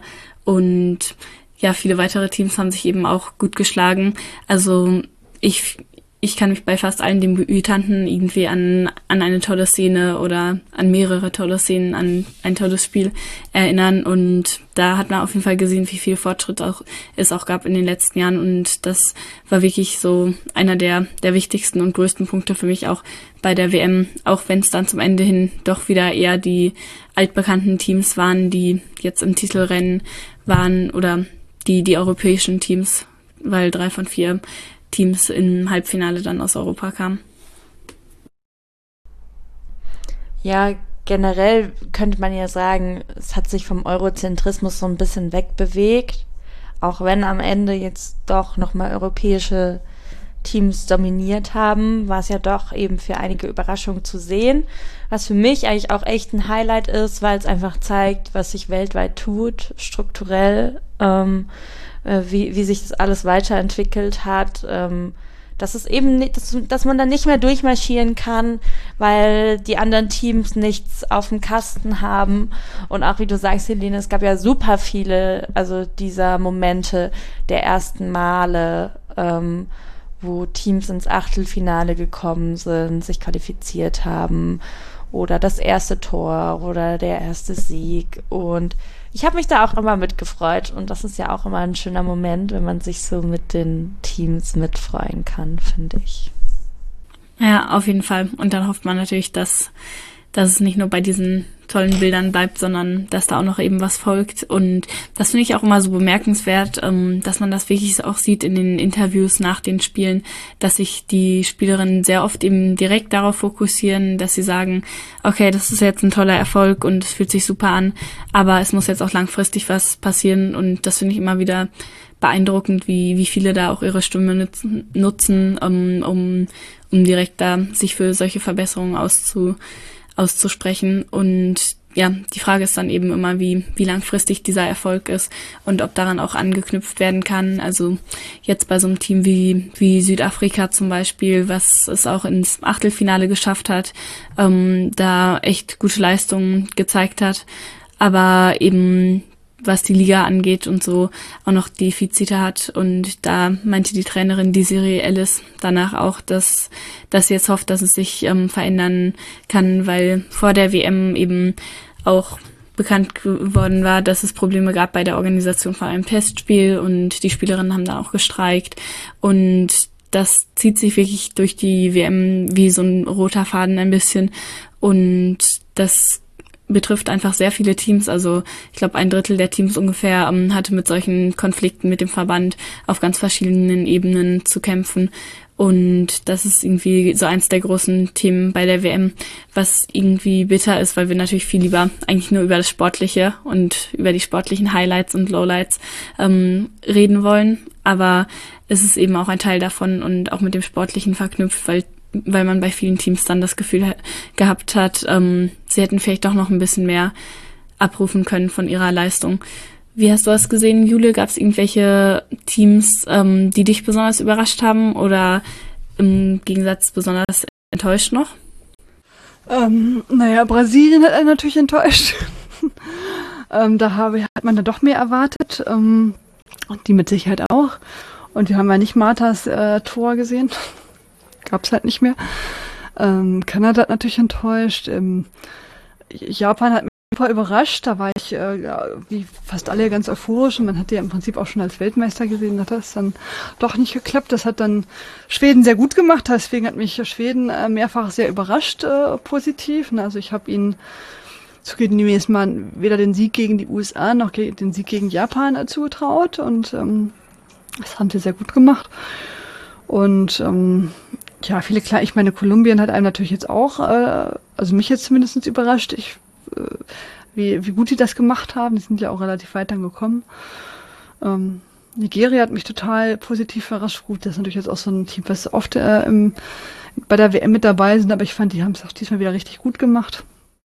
und ja, viele weitere Teams haben sich eben auch gut geschlagen. Also Ich, ich kann mich bei fast allen Debütanten irgendwie an, an eine tolle Szene oder an mehrere tolle Szenen, an ein tolles Spiel erinnern. Und da hat man auf jeden Fall gesehen, wie viel Fortschritt auch, es auch gab in den letzten Jahren. Und das war wirklich so einer der, der wichtigsten und größten Punkte für mich auch bei der W M. Auch wenn es dann zum Ende hin doch wieder eher die altbekannten Teams waren, die jetzt im Titelrennen waren oder die, die europäischen Teams, weil drei von vier Teams im Halbfinale dann aus Europa kamen. Ja, generell könnte man ja sagen, es hat sich vom Eurozentrismus so ein bisschen wegbewegt, auch wenn am Ende jetzt doch nochmal europäische Teams dominiert haben, war es ja doch eben für einige Überraschungen zu sehen, was für mich eigentlich auch echt ein Highlight ist, weil es einfach zeigt, was sich weltweit tut, strukturell, ähm, äh, wie, wie sich das alles weiterentwickelt hat, ähm, dass es eben nicht, dass, dass man dann nicht mehr durchmarschieren kann, weil die anderen Teams nichts auf dem Kasten haben. Und auch wie du sagst, Helene, es gab ja super viele, also dieser Momente der ersten Male, ähm, wo Teams ins Achtelfinale gekommen sind, sich qualifiziert haben oder das erste Tor oder der erste Sieg. Und ich habe mich da auch immer mitgefreut und das ist ja auch immer ein schöner Moment, wenn man sich so mit den Teams mitfreuen kann, finde ich. Ja, auf jeden Fall. Und dann hofft man natürlich, dass, dass es nicht nur bei diesen tollen Bildern bleibt, sondern dass da auch noch eben was folgt. Und das finde ich auch immer so bemerkenswert, ähm, dass man das wirklich auch sieht in den Interviews nach den Spielen, dass sich die Spielerinnen sehr oft eben direkt darauf fokussieren, dass sie sagen, okay, das ist jetzt ein toller Erfolg und es fühlt sich super an, aber es muss jetzt auch langfristig was passieren. Und das finde ich immer wieder beeindruckend, wie, wie viele da auch ihre Stimme nutzen, nutzen um, um, um direkt da sich für solche Verbesserungen auszu auszusprechen. Und ja, die Frage ist dann eben immer, wie wie langfristig dieser Erfolg ist und ob daran auch angeknüpft werden kann. Also jetzt bei so einem Team wie wie Südafrika zum Beispiel, was es auch ins Achtelfinale geschafft hat, ähm, da echt gute Leistungen gezeigt hat, aber eben was die Liga angeht und so auch noch Defizite hat. Und da meinte die Trainerin Desiree Ellis danach auch, dass, dass sie jetzt hofft, dass es sich ähm, verändern kann, weil vor der W M eben auch bekannt geworden war, dass es Probleme gab bei der Organisation von einem Testspiel und die Spielerinnen haben da auch gestreikt. Und das zieht sich wirklich durch die W M wie so ein roter Faden ein bisschen. Und das betrifft einfach sehr viele Teams, also ich glaube ein Drittel der Teams ungefähr ähm, hatte mit solchen Konflikten mit dem Verband auf ganz verschiedenen Ebenen zu kämpfen und das ist irgendwie so eins der großen Themen bei der W M, was irgendwie bitter ist, weil wir natürlich viel lieber eigentlich nur über das Sportliche und über die sportlichen Highlights und Lowlights ähm, reden wollen, aber es ist eben auch ein Teil davon und auch mit dem Sportlichen verknüpft, weil weil man bei vielen Teams dann das Gefühl ha- gehabt hat, ähm, sie hätten vielleicht doch noch ein bisschen mehr abrufen können von ihrer Leistung. Wie hast du das gesehen, Jule? Gab es irgendwelche Teams, ähm, die dich besonders überrascht haben oder im Gegensatz besonders enttäuscht noch? Ähm, naja, Brasilien hat einen natürlich enttäuscht. ähm, da habe, hat man da doch mehr erwartet. Ähm, und die mit Sicherheit auch. Und wir haben ja nicht Marthas äh, Tor gesehen. Gab's halt nicht mehr. Ähm, Kanada hat natürlich enttäuscht. Ähm, Japan hat mich super überrascht. Da war ich, äh, ja, wie fast alle, ganz euphorisch. Und man hat die ja im Prinzip auch schon als Weltmeister gesehen. Hat das dann doch nicht geklappt. Das hat dann Schweden sehr gut gemacht. Deswegen hat mich Schweden äh, mehrfach sehr überrascht, äh, positiv. Also ich habe ihnen zugegebenermaßen mal weder den Sieg gegen die U S A noch ge- den Sieg gegen Japan äh, zugetraut. Und ähm, das haben sie sehr gut gemacht. Und ähm, ja, viele klar, ich meine, Kolumbien hat einem natürlich jetzt auch, äh, also mich jetzt zumindest überrascht, ich, äh, wie, wie gut die das gemacht haben. Die sind ja auch relativ weit dann gekommen. Ähm, Nigeria hat mich total positiv überrascht. Gut, das ist natürlich jetzt auch so ein Team, was oft äh, im, bei der W M mit dabei sind, aber ich fand, die haben es auch diesmal wieder richtig gut gemacht.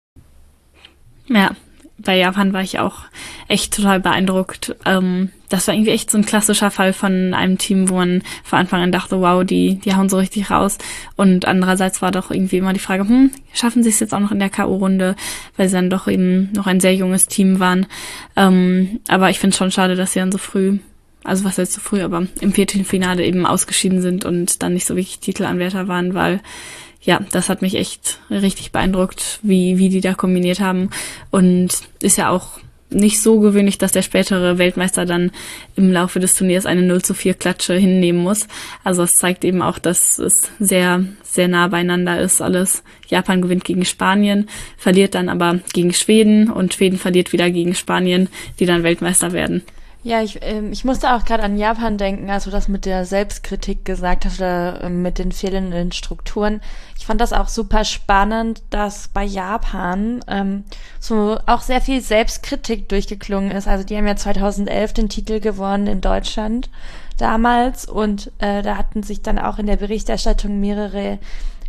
Ja, bei Japan war ich auch echt total beeindruckt. Ähm, das war irgendwie echt so ein klassischer Fall von einem Team, wo man von Anfang an dachte, wow, die die hauen so richtig raus. Und andererseits war doch irgendwie immer die Frage, hm, schaffen sie es jetzt auch noch in der K O-Runde, weil sie dann doch eben noch ein sehr junges Team waren. Ähm, aber ich finde es schon schade, dass sie dann so früh, also was heißt so früh, aber im Viertelfinale eben ausgeschieden sind und dann nicht so wirklich Titelanwärter waren, weil ja, das hat mich echt richtig beeindruckt, wie wie die da kombiniert haben. Und ist ja auch nicht so gewöhnlich, dass der spätere Weltmeister dann im Laufe des Turniers eine null zu vier Klatsche hinnehmen muss. Also es zeigt eben auch, dass es sehr, sehr nah beieinander ist alles. Japan gewinnt gegen Spanien, verliert dann aber gegen Schweden und Schweden verliert wieder gegen Spanien, die dann Weltmeister werden. Ja, ich, ähm, ich musste auch gerade an Japan denken, als du das mit der Selbstkritik gesagt hast oder äh, mit den fehlenden Strukturen. Ich fand das auch super spannend, dass bei Japan ähm, so auch sehr viel Selbstkritik durchgeklungen ist. Also die haben ja zweitausendelf den Titel gewonnen in Deutschland damals und äh, da hatten sich dann auch in der Berichterstattung mehrere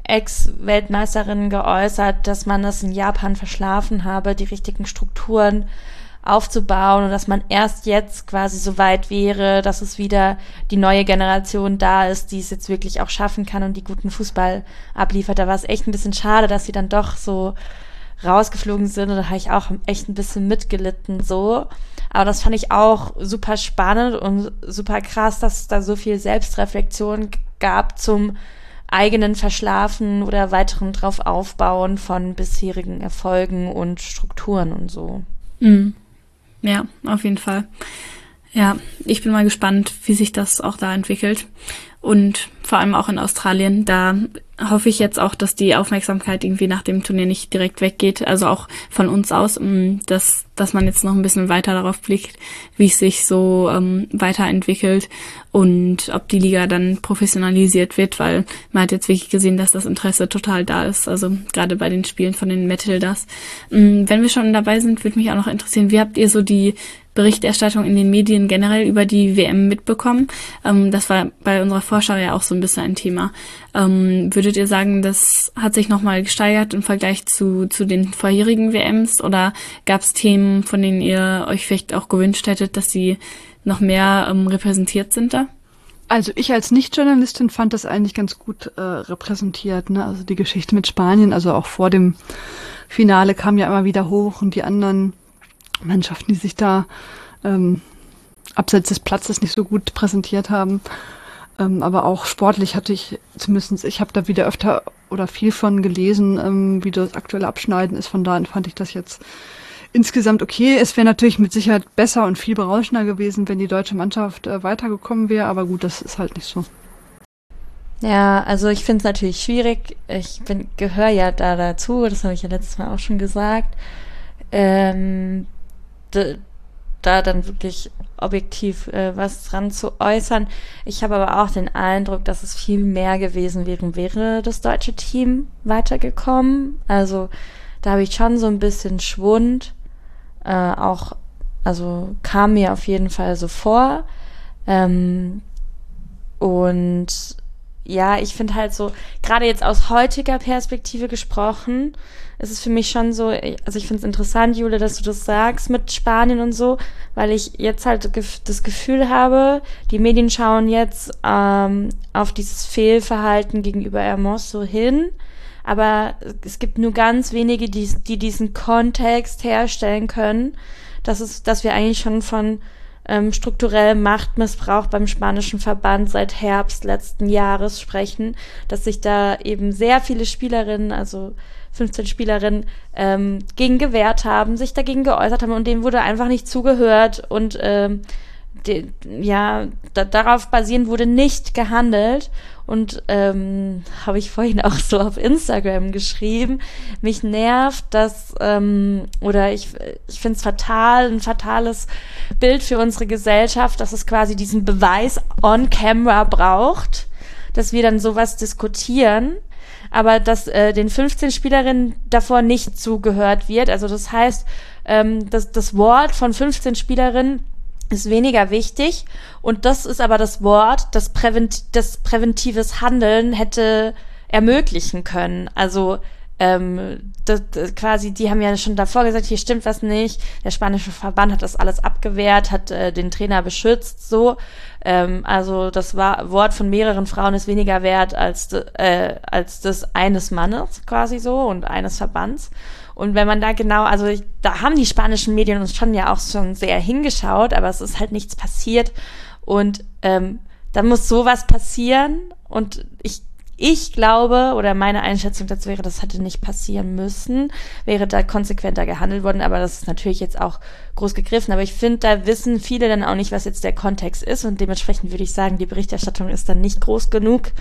Ex-Weltmeisterinnen geäußert, dass man es in Japan verschlafen habe, die richtigen Strukturen aufzubauen und dass man erst jetzt quasi so weit wäre, dass es wieder die neue Generation da ist, die es jetzt wirklich auch schaffen kann und die guten Fußball abliefert. Da war es echt ein bisschen schade, dass sie dann doch so rausgeflogen sind und da habe ich auch echt ein bisschen mitgelitten so. Aber das fand ich auch super spannend und super krass, dass es da so viel Selbstreflexion gab zum eigenen Verschlafen oder weiteren drauf aufbauen von bisherigen Erfolgen und Strukturen und so. Mhm. Ja, auf jeden Fall. Ja, ich bin mal gespannt, wie sich das auch da entwickelt. Und vor allem auch in Australien, da hoffe ich jetzt auch, dass die Aufmerksamkeit irgendwie nach dem Turnier nicht direkt weggeht, also auch von uns aus, dass dass man jetzt noch ein bisschen weiter darauf blickt, wie es sich so ähm, weiterentwickelt und ob die Liga dann professionalisiert wird, weil man hat jetzt wirklich gesehen, dass das Interesse total da ist, also gerade bei den Spielen von den Matildas. Wenn wir schon dabei sind, würde mich auch noch interessieren, wie habt ihr so die Berichterstattung in den Medien generell über die W M mitbekommen? Ähm, das war bei unserer Vorschau ja auch so ein bisschen ein Thema. Ähm, würdet ihr sagen, das hat sich nochmal gesteigert im Vergleich zu zu den vorherigen W Ms oder gab es Themen, von denen ihr euch vielleicht auch gewünscht hättet, dass sie noch mehr ähm, repräsentiert sind da? Also ich als Nicht-Journalistin fand das eigentlich ganz gut äh, repräsentiert, ne? Also die Geschichte mit Spanien, also auch vor dem Finale kam ja immer wieder hoch und die anderen Mannschaften, die sich da ähm, abseits des Platzes nicht so gut präsentiert haben. Ähm, aber auch sportlich hatte ich zumindest, ich habe da wieder öfter oder viel von gelesen, ähm, wie das aktuelle Abschneiden ist. Von daher fand ich das jetzt insgesamt okay. Es wäre natürlich mit Sicherheit besser und viel berauschender gewesen, wenn die deutsche Mannschaft äh, weitergekommen wäre. Aber gut, das ist halt nicht so. Ja, also ich finde es natürlich schwierig. Ich bin gehöre ja da dazu, das habe ich ja letztes Mal auch schon gesagt. Ähm, d- da dann wirklich objektiv äh, was dran zu äußern. Ich habe aber auch den Eindruck, dass es viel mehr gewesen wäre, wäre das deutsche Team weitergekommen. Also da habe ich schon so ein bisschen Schwund. Äh, auch, also kam mir auf jeden Fall so vor. Ähm, und ja, ich finde halt so, gerade jetzt aus heutiger Perspektive gesprochen, ist es für mich schon so, also ich finde es interessant, Jule, dass du das sagst mit Spanien und so, weil ich jetzt halt das Gefühl habe, die Medien schauen jetzt ähm, auf dieses Fehlverhalten gegenüber Hermoso hin, aber es gibt nur ganz wenige, die, die diesen Kontext herstellen können, dass es, dass wir eigentlich schon von ähm, strukturellem Machtmissbrauch beim spanischen Verband seit Herbst letzten Jahres sprechen, dass sich da eben sehr viele Spielerinnen, also fünfzehn Spielerinnen, ähm, gegen gewehrt haben, sich dagegen geäußert haben und denen wurde einfach nicht zugehört und ähm, die, ja, da, darauf basierend wurde nicht gehandelt und ähm, habe ich vorhin auch so auf Instagram geschrieben, mich nervt das ähm, oder ich, ich finde es fatal, ein fatales Bild für unsere Gesellschaft, dass es quasi diesen Beweis on camera braucht, dass wir dann sowas diskutieren, aber dass äh, den fünfzehn Spielerinnen davor nicht zugehört wird. Also das heißt, ähm, das, das Wort von fünfzehn Spielerinnen ist weniger wichtig und das ist aber das Wort, das, Prävent- das präventives Handeln hätte ermöglichen können. Also ähm, das, das quasi, die haben ja schon davor gesagt, hier stimmt was nicht, der spanische Verband hat das alles abgewehrt, hat äh, den Trainer beschützt, so. Ähm, also das war, Wort von mehreren Frauen ist weniger wert als, de, äh, als das eines Mannes quasi so und eines Verbands. Und wenn man da genau, also ich, da haben die spanischen Medien uns schon ja auch schon sehr hingeschaut, aber es ist halt nichts passiert und ähm, da muss sowas passieren und ich Ich glaube, oder meine Einschätzung dazu wäre, das hätte nicht passieren müssen, wäre da konsequenter gehandelt worden, aber das ist natürlich jetzt auch groß gegriffen. Aber ich finde, da wissen viele dann auch nicht, was jetzt der Kontext ist und dementsprechend würde ich sagen, die Berichterstattung ist dann nicht groß genug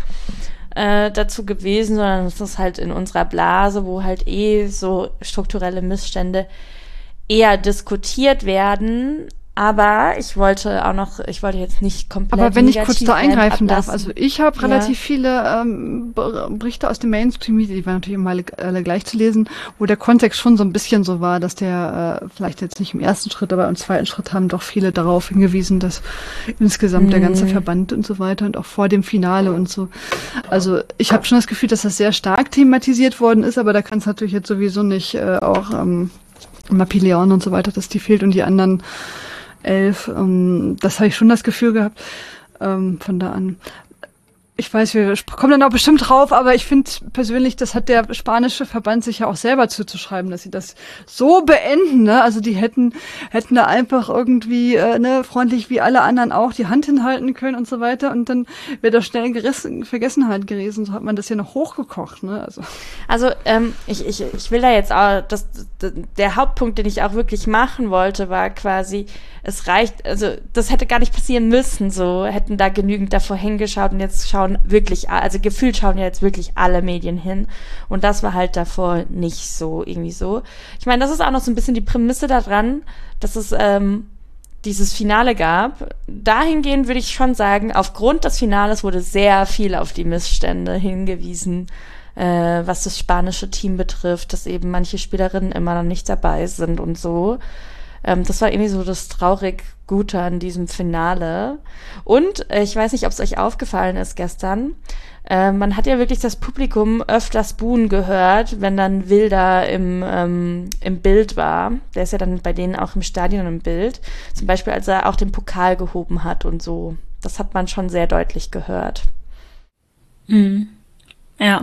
äh, dazu gewesen, sondern es ist halt in unserer Blase, wo halt eh so strukturelle Missstände eher diskutiert werden, Aber ich wollte auch noch, ich wollte jetzt nicht komplett. Aber wenn ich kurz da eingreifen darf, also ich habe ja. relativ viele ähm, Berichte aus dem Mainstream-Media, die waren natürlich immer alle, alle gleich zu lesen, wo der Kontext schon so ein bisschen so war, dass der äh, vielleicht jetzt nicht im ersten Schritt, aber im zweiten Schritt haben doch viele darauf hingewiesen, dass insgesamt mhm. der ganze Verband und so weiter und auch vor dem Finale und so. Also ich habe schon das Gefühl, dass das sehr stark thematisiert worden ist, aber da kann es natürlich jetzt sowieso nicht äh, auch ähm, Mapileon und so weiter, dass die fehlt und die anderen elf, ähm, das habe ich schon das Gefühl gehabt, ähm, von da an. Ich weiß, wir kommen dann auch bestimmt drauf, aber ich finde persönlich, das hat der spanische Verband sich ja auch selber zuzuschreiben, dass sie das so beenden, ne? Also die hätten hätten da einfach irgendwie äh, ne freundlich wie alle anderen auch die Hand hinhalten können und so weiter und dann wäre das schnell gerissen, Vergessenheit gewesen. So hat man das ja noch hochgekocht, ne? Also also ähm, ich ich ich will da jetzt auch, das, das der Hauptpunkt, den ich auch wirklich machen wollte, war quasi, es reicht, also das hätte gar nicht passieren müssen, so hätten da genügend davor hingeschaut und jetzt schauen wirklich, also gefühlt schauen ja jetzt wirklich alle Medien hin und das war halt davor nicht so, irgendwie so. Ich meine, das ist auch noch so ein bisschen die Prämisse daran, dass es ähm, dieses Finale gab. Dahingehend würde ich schon sagen, aufgrund des Finales wurde sehr viel auf die Missstände hingewiesen, äh, was das spanische Team betrifft, dass eben manche Spielerinnen immer noch nicht dabei sind und so. Ähm, das war irgendwie so das traurig Gute an diesem Finale. Und äh, ich weiß nicht, ob es euch aufgefallen ist gestern, äh, man hat ja wirklich das Publikum öfters buhen gehört, wenn dann Wilder im, ähm, im Bild war. Der ist ja dann bei denen auch im Stadion im Bild. Zum Beispiel, als er auch den Pokal gehoben hat und so. Das hat man schon sehr deutlich gehört. Mhm. Ja.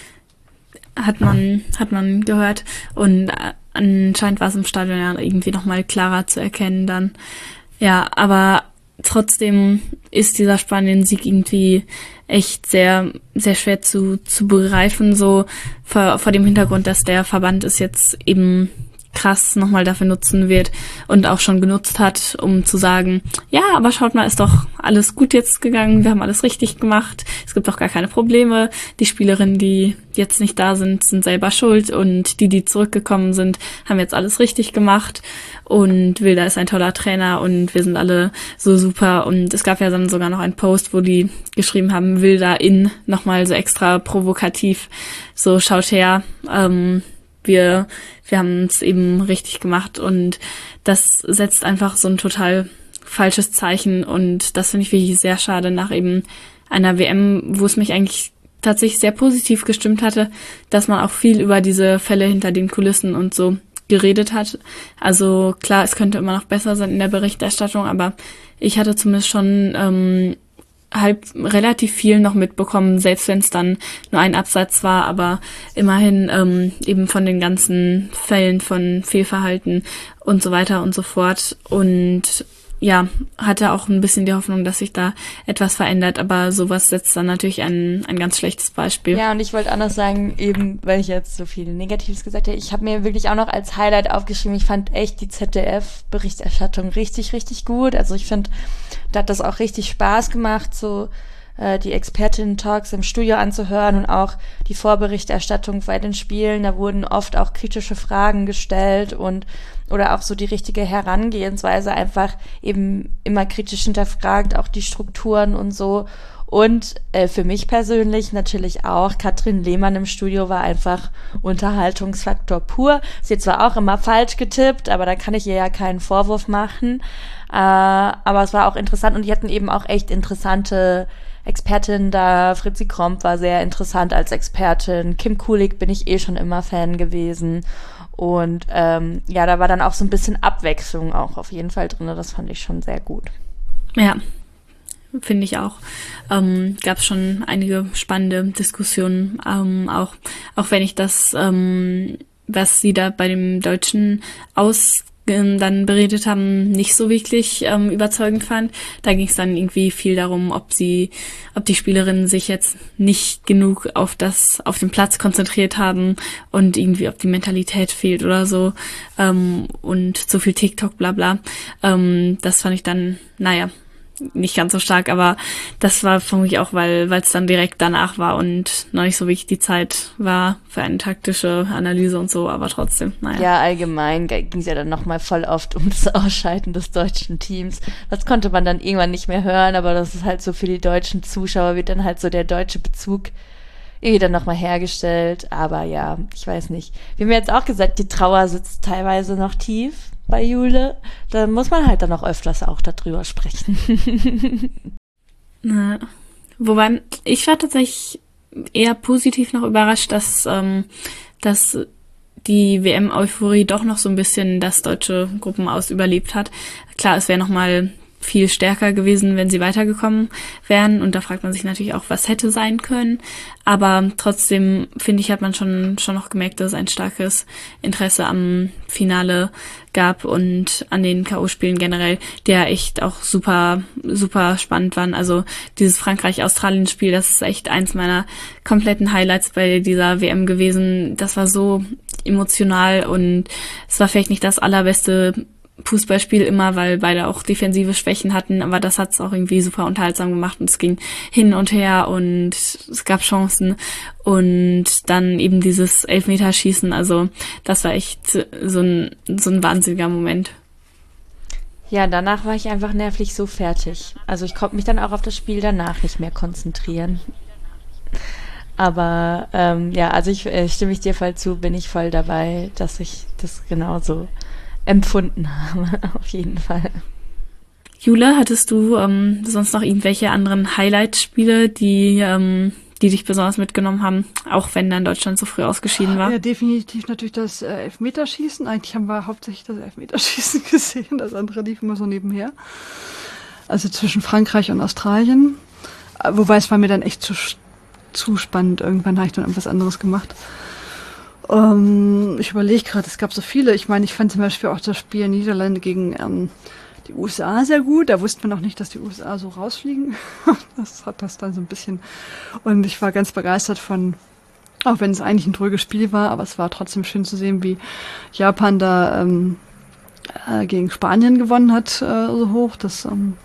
Hat man, hat man gehört. Und äh, anscheinend war es im Stadion ja irgendwie nochmal klarer zu erkennen dann. Ja, aber trotzdem ist dieser Spanien-Sieg irgendwie echt sehr, sehr schwer zu, zu begreifen, so vor, vor dem Hintergrund, dass der Verband es jetzt eben krass nochmal dafür nutzen wird und auch schon genutzt hat, um zu sagen, ja, aber schaut mal, ist doch alles gut jetzt gegangen, wir haben alles richtig gemacht, es gibt doch gar keine Probleme, die Spielerinnen, die jetzt nicht da sind, sind selber schuld und die, die zurückgekommen sind, haben jetzt alles richtig gemacht und Wilder ist ein toller Trainer und wir sind alle so super und es gab ja dann sogar noch einen Post, wo die geschrieben haben, Wilder in, nochmal so extra provokativ, so schaut her, ähm, wir wir haben es eben richtig gemacht und das setzt einfach so ein total falsches Zeichen und das finde ich wirklich sehr schade nach eben einer W M, wo es mich eigentlich tatsächlich sehr positiv gestimmt hatte, dass man auch viel über diese Fälle hinter den Kulissen und so geredet hat. Also klar, es könnte immer noch besser sein in der Berichterstattung, aber ich hatte zumindest schon ähm, halb relativ viel noch mitbekommen, selbst wenn es dann nur ein Absatz war, aber immerhin ähm, eben von den ganzen Fällen von Fehlverhalten und so weiter und so fort und ja, hatte auch ein bisschen die Hoffnung, dass sich da etwas verändert, aber sowas setzt dann natürlich ein, ein ganz schlechtes Beispiel. Ja, und ich wollte auch noch sagen, eben, weil ich jetzt so viel Negatives gesagt habe, ich habe mir wirklich auch noch als Highlight aufgeschrieben, ich fand echt die Z D F-Berichterstattung richtig, richtig gut. Also ich finde, da hat das auch richtig Spaß gemacht, so äh, die Expertinnen-Talks im Studio anzuhören und auch die Vorberichterstattung bei den Spielen. Da wurden oft auch kritische Fragen gestellt und oder auch so die richtige Herangehensweise, einfach eben immer kritisch hinterfragt, auch die Strukturen und so. Und äh, für mich persönlich natürlich auch, Katrin Lehmann im Studio war einfach Unterhaltungsfaktor pur. Sie hat zwar auch immer falsch getippt, aber da kann ich ihr ja keinen Vorwurf machen. Äh, aber es war auch interessant und die hatten eben auch echt interessante Expertinnen da. Fritzi Kromp war sehr interessant als Expertin. Kim Kulik bin ich eh schon immer Fan gewesen. Und ähm, ja, da war dann auch so ein bisschen Abwechslung auch auf jeden Fall drin. Das fand ich schon sehr gut. Ja, finde ich auch. Ähm, gab es schon einige spannende Diskussionen, ähm, auch auch wenn ich das, ähm, was sie da bei dem Deutschen aus dann beredet haben, nicht so wirklich ähm, überzeugend fand. Da ging es dann irgendwie viel darum, ob sie, ob die Spielerinnen sich jetzt nicht genug auf das, auf den Platz konzentriert haben und irgendwie, ob die Mentalität fehlt oder so ähm, und so viel TikTok, bla bla. Ähm, das fand ich dann, naja, nicht ganz so stark, aber das war vermutlich auch, weil weil es dann direkt danach war und noch nicht so wirklich die Zeit war für eine taktische Analyse und so, aber trotzdem, naja. Ja, allgemein ging es ja dann nochmal voll oft um das Ausscheiden des deutschen Teams. Das konnte man dann irgendwann nicht mehr hören, aber das ist halt so für die deutschen Zuschauer, wird dann halt so der deutsche Bezug irgendwie dann nochmal hergestellt. Aber ja, ich weiß nicht. Wir haben jetzt auch gesagt, die Trauer sitzt teilweise noch tief bei Jule. Da muss man halt dann auch öfters auch darüber sprechen. Na, wobei, ich war tatsächlich eher positiv noch überrascht, dass, ähm, dass die W M-Euphorie doch noch so ein bisschen das deutsche Gruppenaus überlebt hat. Klar, es wäre nochmal viel stärker gewesen, wenn sie weitergekommen wären. Und da fragt man sich natürlich auch, was hätte sein können. Aber trotzdem, finde ich, hat man schon schon noch gemerkt, dass es ein starkes Interesse am Finale gab und an den K O-Spielen generell, die ja echt auch super, super spannend waren. Also dieses Frankreich-Australien-Spiel, das ist echt eins meiner kompletten Highlights bei dieser W M gewesen. Das war so emotional und es war vielleicht nicht das allerbeste Fußballspiel immer, weil beide auch defensive Schwächen hatten, aber das hat es auch irgendwie super unterhaltsam gemacht und es ging hin und her und es gab Chancen und dann eben dieses Elfmeterschießen, also das war echt so ein, so ein wahnsinniger Moment. Ja, danach war ich einfach nervlich so fertig. Also ich konnte mich dann auch auf das Spiel danach nicht mehr konzentrieren. Aber ähm, ja, also ich äh, stimme ich dir voll zu, bin ich voll dabei, dass ich das genauso empfunden habe, auf jeden Fall. Jule, hattest du ähm, sonst noch irgendwelche anderen Highlight-Spiele, die, ähm, die dich besonders mitgenommen haben, auch wenn dann Deutschland so früh ausgeschieden war? Ja, definitiv natürlich das äh, Elfmeterschießen. Eigentlich haben wir hauptsächlich das Elfmeterschießen gesehen, das andere lief immer so nebenher. Also zwischen Frankreich und Australien. Wobei es war mir dann echt zu, zu spannend. Irgendwann habe ich dann irgendwas anderes gemacht. Um, ich überlege gerade, es gab so viele. Ich meine, ich fand zum Beispiel auch das Spiel Niederlande gegen ähm, die U S A sehr gut. Da wusste man noch nicht, dass die U S A so rausfliegen. Das hat das dann so ein bisschen. Und ich war ganz begeistert von, auch wenn es eigentlich ein dröges Spiel war, aber es war trotzdem schön zu sehen, wie Japan da ähm, äh, gegen Spanien gewonnen hat, äh, so hoch. Das, ähm,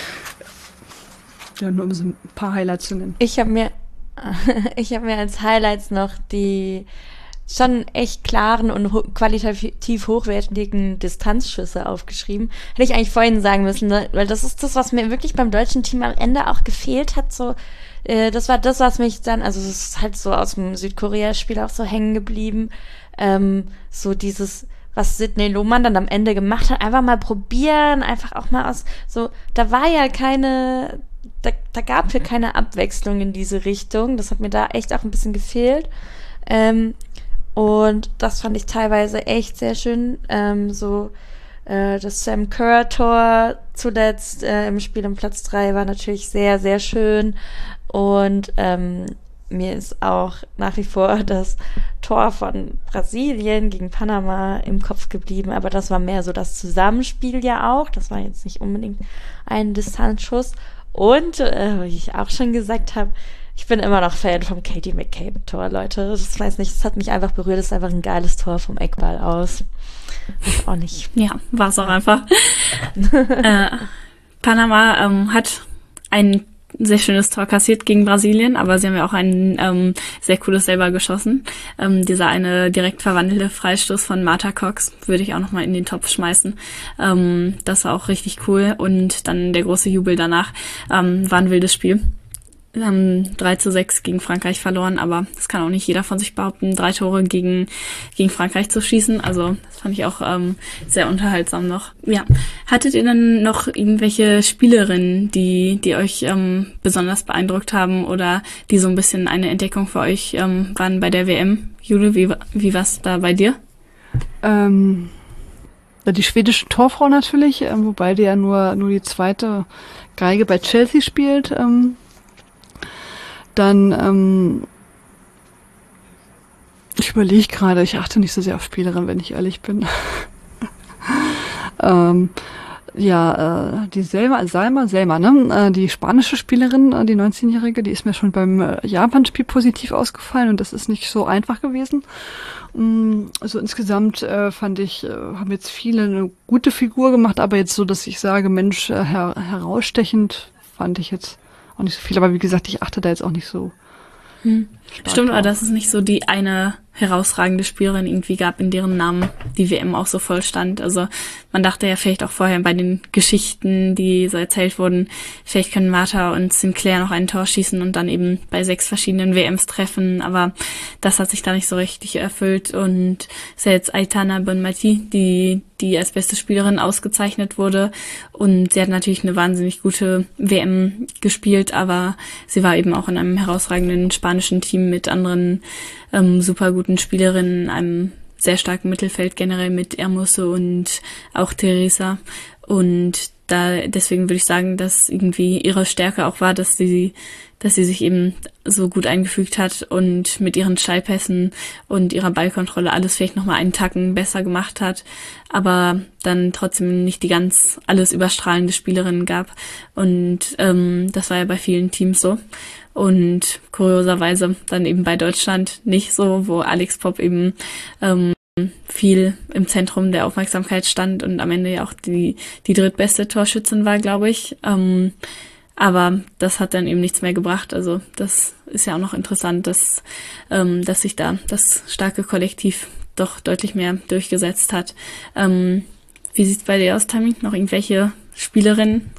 ja, nur um so ein paar Highlights zu nennen. Ich habe mir, ich habe mir als Highlights noch die schon echt klaren und ho- qualitativ hochwertigen Distanzschüsse aufgeschrieben. Hätte ich eigentlich vorhin sagen müssen, ne? Weil das ist das, was mir wirklich beim deutschen Team am Ende auch gefehlt hat. So, äh, das war das, was mich dann, also es ist halt so aus dem Südkorea-Spiel auch so hängen geblieben. Ähm, so dieses, was Sidney Lohmann dann am Ende gemacht hat, einfach mal probieren, einfach auch mal aus, so, da war ja keine, da, da gab ja keine Abwechslung in diese Richtung. Das hat mir da echt auch ein bisschen gefehlt. Ähm, Und das fand ich teilweise echt sehr schön. Ähm, so äh, das Sam Kerr-Tor zuletzt äh, im Spiel um Platz drei war natürlich sehr, sehr schön. Und ähm, mir ist auch nach wie vor das Tor von Brasilien gegen Panama im Kopf geblieben. Aber das war mehr so das Zusammenspiel ja auch. Das war jetzt nicht unbedingt ein Distanzschuss. Und, äh, wie ich auch schon gesagt habe, ich bin immer noch Fan vom Katie McCabe-Tor, Leute. Das weiß nicht, das hat mich einfach berührt. Das ist einfach ein geiles Tor vom Eckball aus. Weiß auch nicht. Ja, war es auch einfach. äh, Panama ähm, hat ein sehr schönes Tor kassiert gegen Brasilien, aber sie haben ja auch ein ähm, sehr cooles selber geschossen. Ähm, dieser eine direkt verwandelte Freistoß von Martha Cox würde ich auch nochmal in den Topf schmeißen. Ähm, das war auch richtig cool. Und dann der große Jubel danach. Ähm, war ein wildes Spiel. Wir haben drei zu sechs gegen Frankreich verloren, aber das kann auch nicht jeder von sich behaupten, drei Tore gegen gegen Frankreich zu schießen. Also das fand ich auch ähm, sehr unterhaltsam noch. Ja, hattet ihr dann noch irgendwelche Spielerinnen, die die euch ähm, besonders beeindruckt haben oder die so ein bisschen eine Entdeckung für euch ähm, waren bei der W M? Jule, wie wie war's da bei dir? Ähm, die schwedische Torfrau natürlich, äh, wobei die ja nur nur die zweite Geige bei Chelsea spielt. Ähm, Dann, ähm, ich überlege gerade, ich achte nicht so sehr auf Spielerin, wenn ich ehrlich bin. ähm, ja, äh, die Selma, Salma, Selma, ne? Äh, die spanische Spielerin, äh, die neunzehnjährige, die ist mir schon beim äh, Japan-Spiel positiv ausgefallen und das ist nicht so einfach gewesen. Mm, also insgesamt äh, fand ich, äh, haben jetzt viele eine gute Figur gemacht, aber jetzt so, dass ich sage, Mensch, äh, her herausstechend fand ich jetzt auch nicht so viel. Aber wie gesagt, ich achte da jetzt auch nicht so. Hm. Stimmt, aber dass es nicht so die eine herausragende Spielerin irgendwie gab, in deren Namen die W M auch so voll stand. Also man dachte ja vielleicht auch vorher bei den Geschichten, die so erzählt wurden, vielleicht können Marta und Sinclair noch ein Tor schießen und dann eben bei sechs verschiedenen W Ms treffen, aber das hat sich da nicht so richtig erfüllt und es ist ja jetzt Aitana Bonmati, die die als beste Spielerin ausgezeichnet wurde und sie hat natürlich eine wahnsinnig gute W M gespielt, aber sie war eben auch in einem herausragenden spanischen Team mit anderen ähm, super guten Spielerinnen, einem sehr starken Mittelfeld generell mit Hermoso und auch Teresa und da deswegen würde ich sagen, dass irgendwie ihre Stärke auch war, dass sie dass sie sich eben so gut eingefügt hat und mit ihren Steilpässen und ihrer Ballkontrolle alles vielleicht nochmal einen Tacken besser gemacht hat, aber dann trotzdem nicht die ganz alles überstrahlende Spielerin gab. Und ähm, das war ja bei vielen Teams so. Und kurioserweise dann eben bei Deutschland nicht so, wo Alex Popp eben ähm, viel im Zentrum der Aufmerksamkeit stand und am Ende ja auch die, die drittbeste Torschützin war, glaube ich. Ähm, Aber das hat dann eben nichts mehr gebracht. Also das ist ja auch noch interessant, dass, ähm, dass sich da das starke Kollektiv doch deutlich mehr durchgesetzt hat. Ähm, wie sieht's bei dir aus, Tammy? Noch irgendwelche Spielerinnen?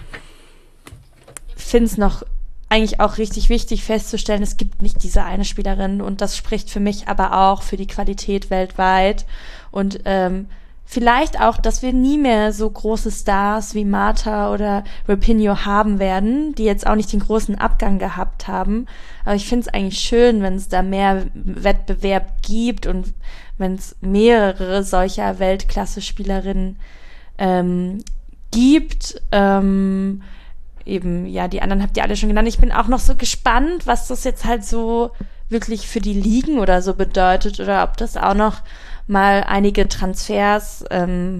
Ich finde es noch eigentlich auch richtig wichtig festzustellen, es gibt nicht diese eine Spielerin und das spricht für mich aber auch für die Qualität weltweit und ähm, vielleicht auch, dass wir nie mehr so große Stars wie Marta oder Rapinoe haben werden, die jetzt auch nicht den großen Abgang gehabt haben. Aber ich finde es eigentlich schön, wenn es da mehr Wettbewerb gibt und wenn es mehrere solcher Weltklasse-Spielerinnen ähm, gibt. Ähm, eben, ja, die anderen habt ihr alle schon genannt. Ich bin auch noch so gespannt, was das jetzt halt so wirklich für die Ligen oder so bedeutet oder ob das auch noch mal einige Transfers ähm,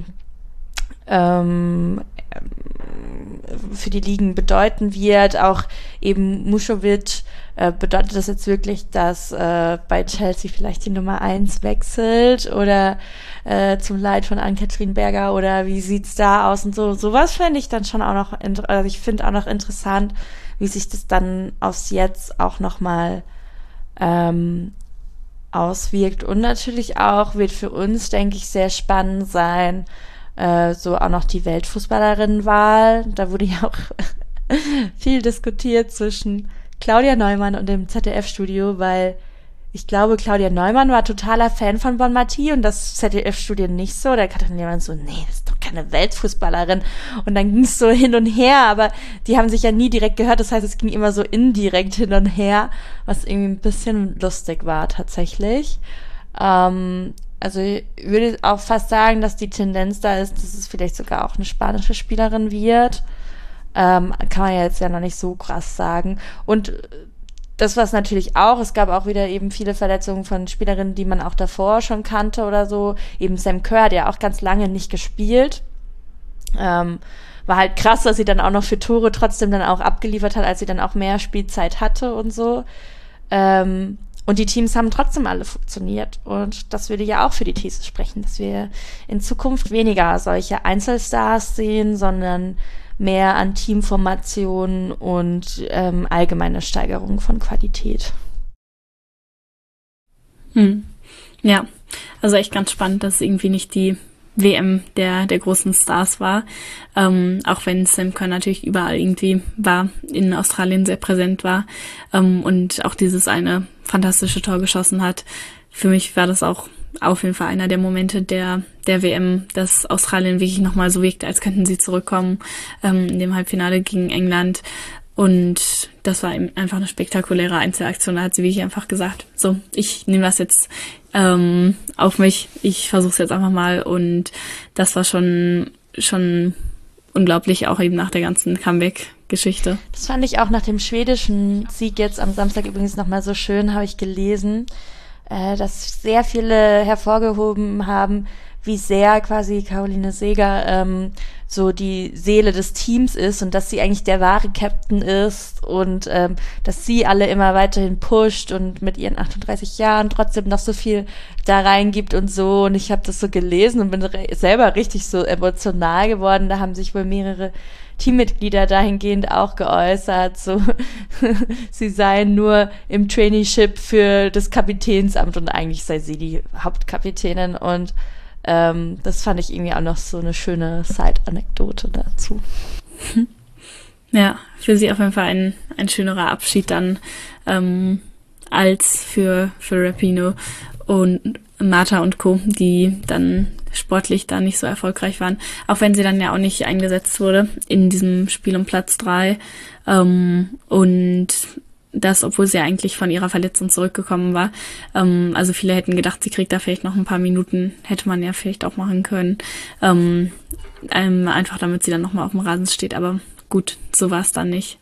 ähm, für die Ligen bedeuten wird. Auch eben Mušović, äh, bedeutet das jetzt wirklich, dass äh, bei Chelsea vielleicht die Nummer eins wechselt oder äh, zum Leid von Ann-Kathrin Berger oder wie sieht's da aus und so. Sowas fände ich dann schon auch noch, also ich finde auch noch interessant, wie sich das dann aufs Jetzt auch noch mal ähm, auswirkt. Und natürlich auch wird für uns, denke ich, sehr spannend sein, äh, so auch noch die Weltfußballerinnenwahl. Da wurde ja auch viel diskutiert zwischen Claudia Neumann und dem Z D F-Studio, weil ich glaube, Claudia Neumann war totaler Fan von Bonmati und das Z D F-Studio nicht so. Da hat dann jemand so, nee, das ist doch keine Weltfußballerin. Und dann ging es so hin und her, aber die haben sich ja nie direkt gehört. Das heißt, es ging immer so indirekt hin und her, was irgendwie ein bisschen lustig war tatsächlich. Ähm, also ich würde auch fast sagen, dass die Tendenz da ist, dass es vielleicht sogar auch eine spanische Spielerin wird. Ähm, kann man ja jetzt ja noch nicht so krass sagen. Und das war es natürlich auch. Es gab auch wieder eben viele Verletzungen von Spielerinnen, die man auch davor schon kannte oder so. Eben Sam Kerr hat ja auch ganz lange nicht gespielt. Ähm, war halt krass, dass sie dann auch noch für Tore trotzdem dann auch abgeliefert hat, als sie dann auch mehr Spielzeit hatte und so. Ähm, und die Teams haben trotzdem alle funktioniert. Und das würde ja auch für die These sprechen, dass wir in Zukunft weniger solche Einzelstars sehen, sondern mehr an Teamformationen und ähm, allgemeine Steigerung von Qualität. Hm. Ja, also echt ganz spannend, dass es irgendwie nicht die W M der der großen Stars war, ähm, auch wenn Sam Kerr natürlich überall irgendwie war, in Australien sehr präsent war ähm, und auch dieses eine fantastische Tor geschossen hat. Für mich war das auch auf jeden Fall einer der Momente der der W M, dass Australien wirklich nochmal so wirkt, als könnten sie zurückkommen ähm, in dem Halbfinale gegen England. Und das war eben einfach eine spektakuläre Einzelaktion. Da hat sie wirklich einfach gesagt, so, ich nehme das jetzt ähm, auf mich, ich versuche es jetzt einfach mal. Und das war schon schon unglaublich, auch eben nach der ganzen Comeback-Geschichte. Das fand ich auch nach dem schwedischen Sieg jetzt am Samstag übrigens nochmal so schön, habe ich gelesen, dass sehr viele hervorgehoben haben, wie sehr quasi Caroline Seeger ähm, so die Seele des Teams ist und dass sie eigentlich der wahre Captain ist und ähm, dass sie alle immer weiterhin pusht und mit ihren achtunddreißig Jahren trotzdem noch so viel da reingibt und so. Und ich habe das so gelesen und bin re- selber richtig so emotional geworden. Da haben sich wohl mehrere Teammitglieder dahingehend auch geäußert, so sie seien nur im Traineeship für das Kapitänsamt und eigentlich sei sie die Hauptkapitänin und ähm, das fand ich irgendwie auch noch so eine schöne Side-Anekdote dazu. Ja, für sie auf jeden Fall ein, ein schönerer Abschied dann ähm, als für, für Rapinoe und Marta und Co., die dann sportlich da nicht so erfolgreich waren, auch wenn sie dann ja auch nicht eingesetzt wurde in diesem Spiel um Platz drei. Ähm, und das, obwohl sie eigentlich von ihrer Verletzung zurückgekommen war. Ähm, also viele hätten gedacht, sie kriegt da vielleicht noch ein paar Minuten, hätte man ja vielleicht auch machen können. Ähm, ähm, einfach damit sie dann nochmal auf dem Rasen steht, aber gut, so war es dann nicht.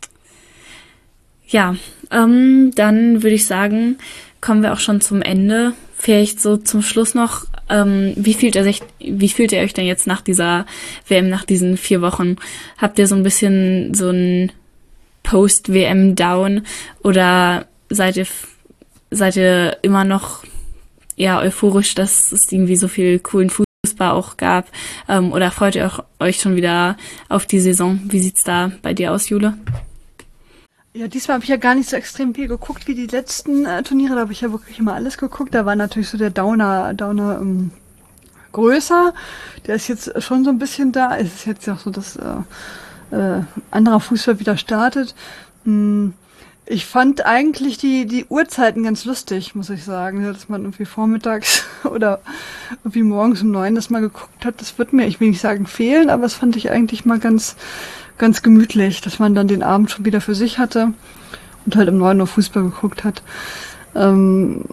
Ja, ähm, dann würde ich sagen, kommen wir auch schon zum Ende. Vielleicht so zum Schluss noch, ähm, wie fühlt ihr sich, wie fühlt ihr euch denn jetzt nach dieser W M, nach diesen vier Wochen? Habt ihr so ein bisschen so ein Post-W M-Down oder seid ihr, seid ihr immer noch eher euphorisch, dass es irgendwie so viel coolen Fußball auch gab? Ähm, oder freut ihr euch schon wieder auf die Saison? Wie sieht's da bei dir aus, Jule? Ja, diesmal habe ich ja gar nicht so extrem viel geguckt wie die letzten äh, Turniere. Da habe ich ja wirklich immer alles geguckt. Da war natürlich so der Downer, Downer ähm, größer. Der ist jetzt schon so ein bisschen da. Es ist jetzt ja auch so, dass äh, äh, anderer Fußball wieder startet. Hm, ich fand eigentlich die die Uhrzeiten ganz lustig, muss ich sagen. Dass man irgendwie vormittags oder irgendwie morgens um neun das mal geguckt hat. Das wird mir, ich will nicht sagen fehlen, aber das fand ich eigentlich mal ganz ganz gemütlich, dass man dann den Abend schon wieder für sich hatte und halt um neun Uhr Fußball geguckt hat. Ähm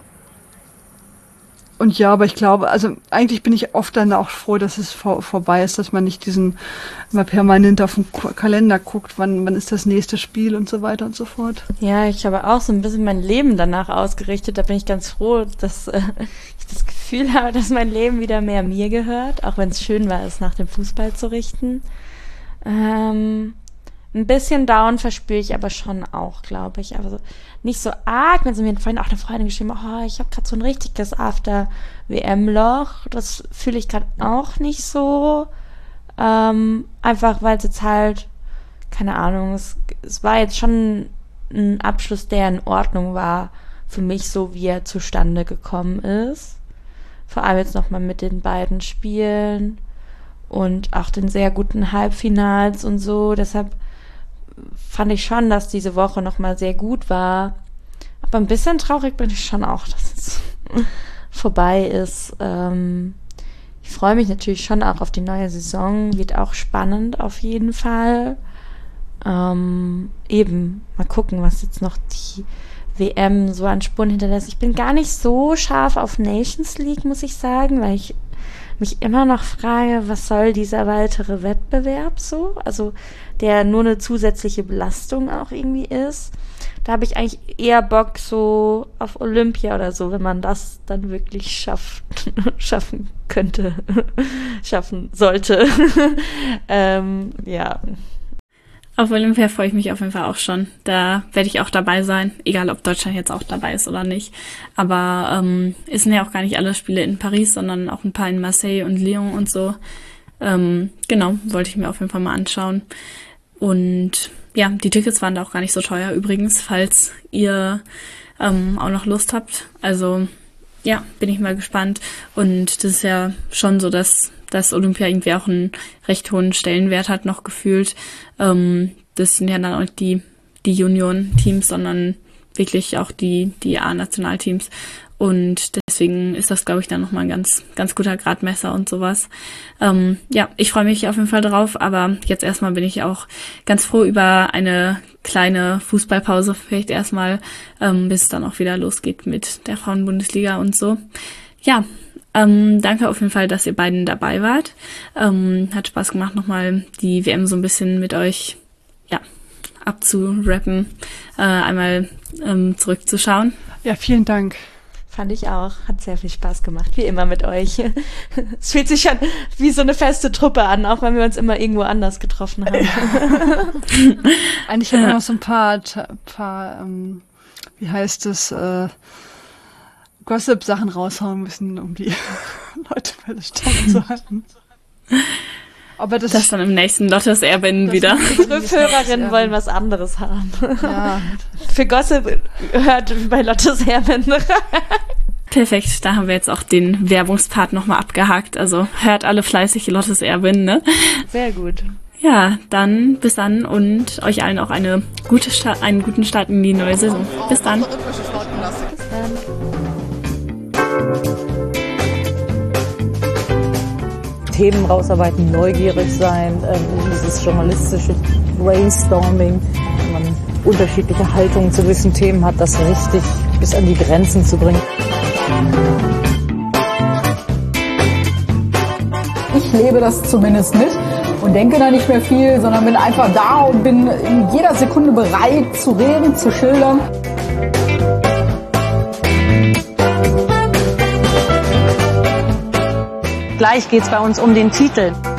und ja, aber ich glaube, also eigentlich bin ich oft dann auch froh, dass es vor, vorbei ist, dass man nicht diesen immer permanent auf den Kalender guckt, wann, wann ist das nächste Spiel und so weiter und so fort. Ja, ich habe auch so ein bisschen mein Leben danach ausgerichtet. Da bin ich ganz froh, dass äh, ich das Gefühl habe, dass mein Leben wieder mehr mir gehört, auch wenn es schön war, es nach dem Fußball zu richten. Ähm, ein bisschen down verspüre ich aber schon auch, glaube ich. Aber so, nicht so arg, wenn sie mir vorhin auch eine Freundin geschrieben hat, oh, ich habe gerade so ein richtiges After-W M-Loch. Das fühle ich gerade auch nicht so. Ähm, einfach, weil es jetzt halt, keine Ahnung, es, es war jetzt schon ein Abschluss, der in Ordnung war für mich, so wie er zustande gekommen ist. Vor allem jetzt nochmal mit den beiden Spielen und auch den sehr guten Halbfinals und so. Deshalb fand ich schon, dass diese Woche nochmal sehr gut war. Aber ein bisschen traurig bin ich schon auch, dass es vorbei ist. Ähm, ich freue mich natürlich schon auch auf die neue Saison. Wird auch spannend auf jeden Fall. Ähm, eben, mal gucken, was jetzt noch die W M so an Spuren hinterlässt. Ich bin gar nicht so scharf auf Nations League, muss ich sagen, weil ich mich immer noch frage, was soll dieser weitere Wettbewerb so? Also der nur eine zusätzliche Belastung auch irgendwie ist. Da habe ich eigentlich eher Bock so auf Olympia oder so, wenn man das dann wirklich schafft, schaffen könnte, schaffen sollte. ähm, ja. Auf Olympia freue ich mich auf jeden Fall auch schon. Da werde ich auch dabei sein, egal ob Deutschland jetzt auch dabei ist oder nicht. Aber ähm, es sind ja auch gar nicht alle Spiele in Paris, sondern auch ein paar in Marseille und Lyon und so. Ähm, genau, wollte ich mir auf jeden Fall mal anschauen. Und ja, die Tickets waren da auch gar nicht so teuer übrigens, falls ihr ähm, auch noch Lust habt. Also ja, bin ich mal gespannt. Und das ist ja schon so, dass dass Olympia irgendwie auch einen recht hohen Stellenwert hat, noch gefühlt. Ähm, das sind ja dann auch nicht die, die Junioren-Teams, sondern wirklich auch die, die A-Nationalteams. Und deswegen ist das, glaube ich, dann nochmal ein ganz, ganz guter Gradmesser und sowas. Ähm, ja, ich freue mich auf jeden Fall drauf, aber jetzt erstmal bin ich auch ganz froh über eine kleine Fußballpause, vielleicht erstmal, ähm, bis es dann auch wieder losgeht mit der Frauenbundesliga und so. Ja, Ähm, danke auf jeden Fall, dass ihr beiden dabei wart. Ähm, hat Spaß gemacht, nochmal die W M so ein bisschen mit euch ja, abzurappen, äh, einmal ähm, zurückzuschauen. Ja, vielen Dank. Fand ich auch. Hat sehr viel Spaß gemacht, wie immer mit euch. Es fühlt sich schon wie so eine feste Truppe an, auch wenn wir uns immer irgendwo anders getroffen haben. Eigentlich haben wir noch so ein paar, paar ähm, wie heißt es, äh, Gossip-Sachen raushauen müssen, um die Leute bei der Stange zu halten. Aber das, das dann im nächsten Lottes Erbinnen wieder. Unsere Hörerinnen wollen was anderes haben. Ja. Für Gossip hört bei Lottes Erbinnen rein. Perfekt, da haben wir jetzt auch den Werbungspart nochmal abgehakt. Also hört alle fleißig Lottes Erbinnen, ne? Sehr gut. Ja, dann bis dann und euch allen auch eine gute Sta- einen guten Start in die neue Saison. Bis dann. Bis dann. Themen rausarbeiten, neugierig sein, ähm, dieses journalistische Brainstorming, wenn man unterschiedliche Haltungen zu gewissen Themen hat, das richtig bis an die Grenzen zu bringen. Ich lebe das zumindest nicht und denke da nicht mehr viel, sondern bin einfach da und bin in jeder Sekunde bereit zu reden, zu schildern. Gleich geht's bei uns um den Titel.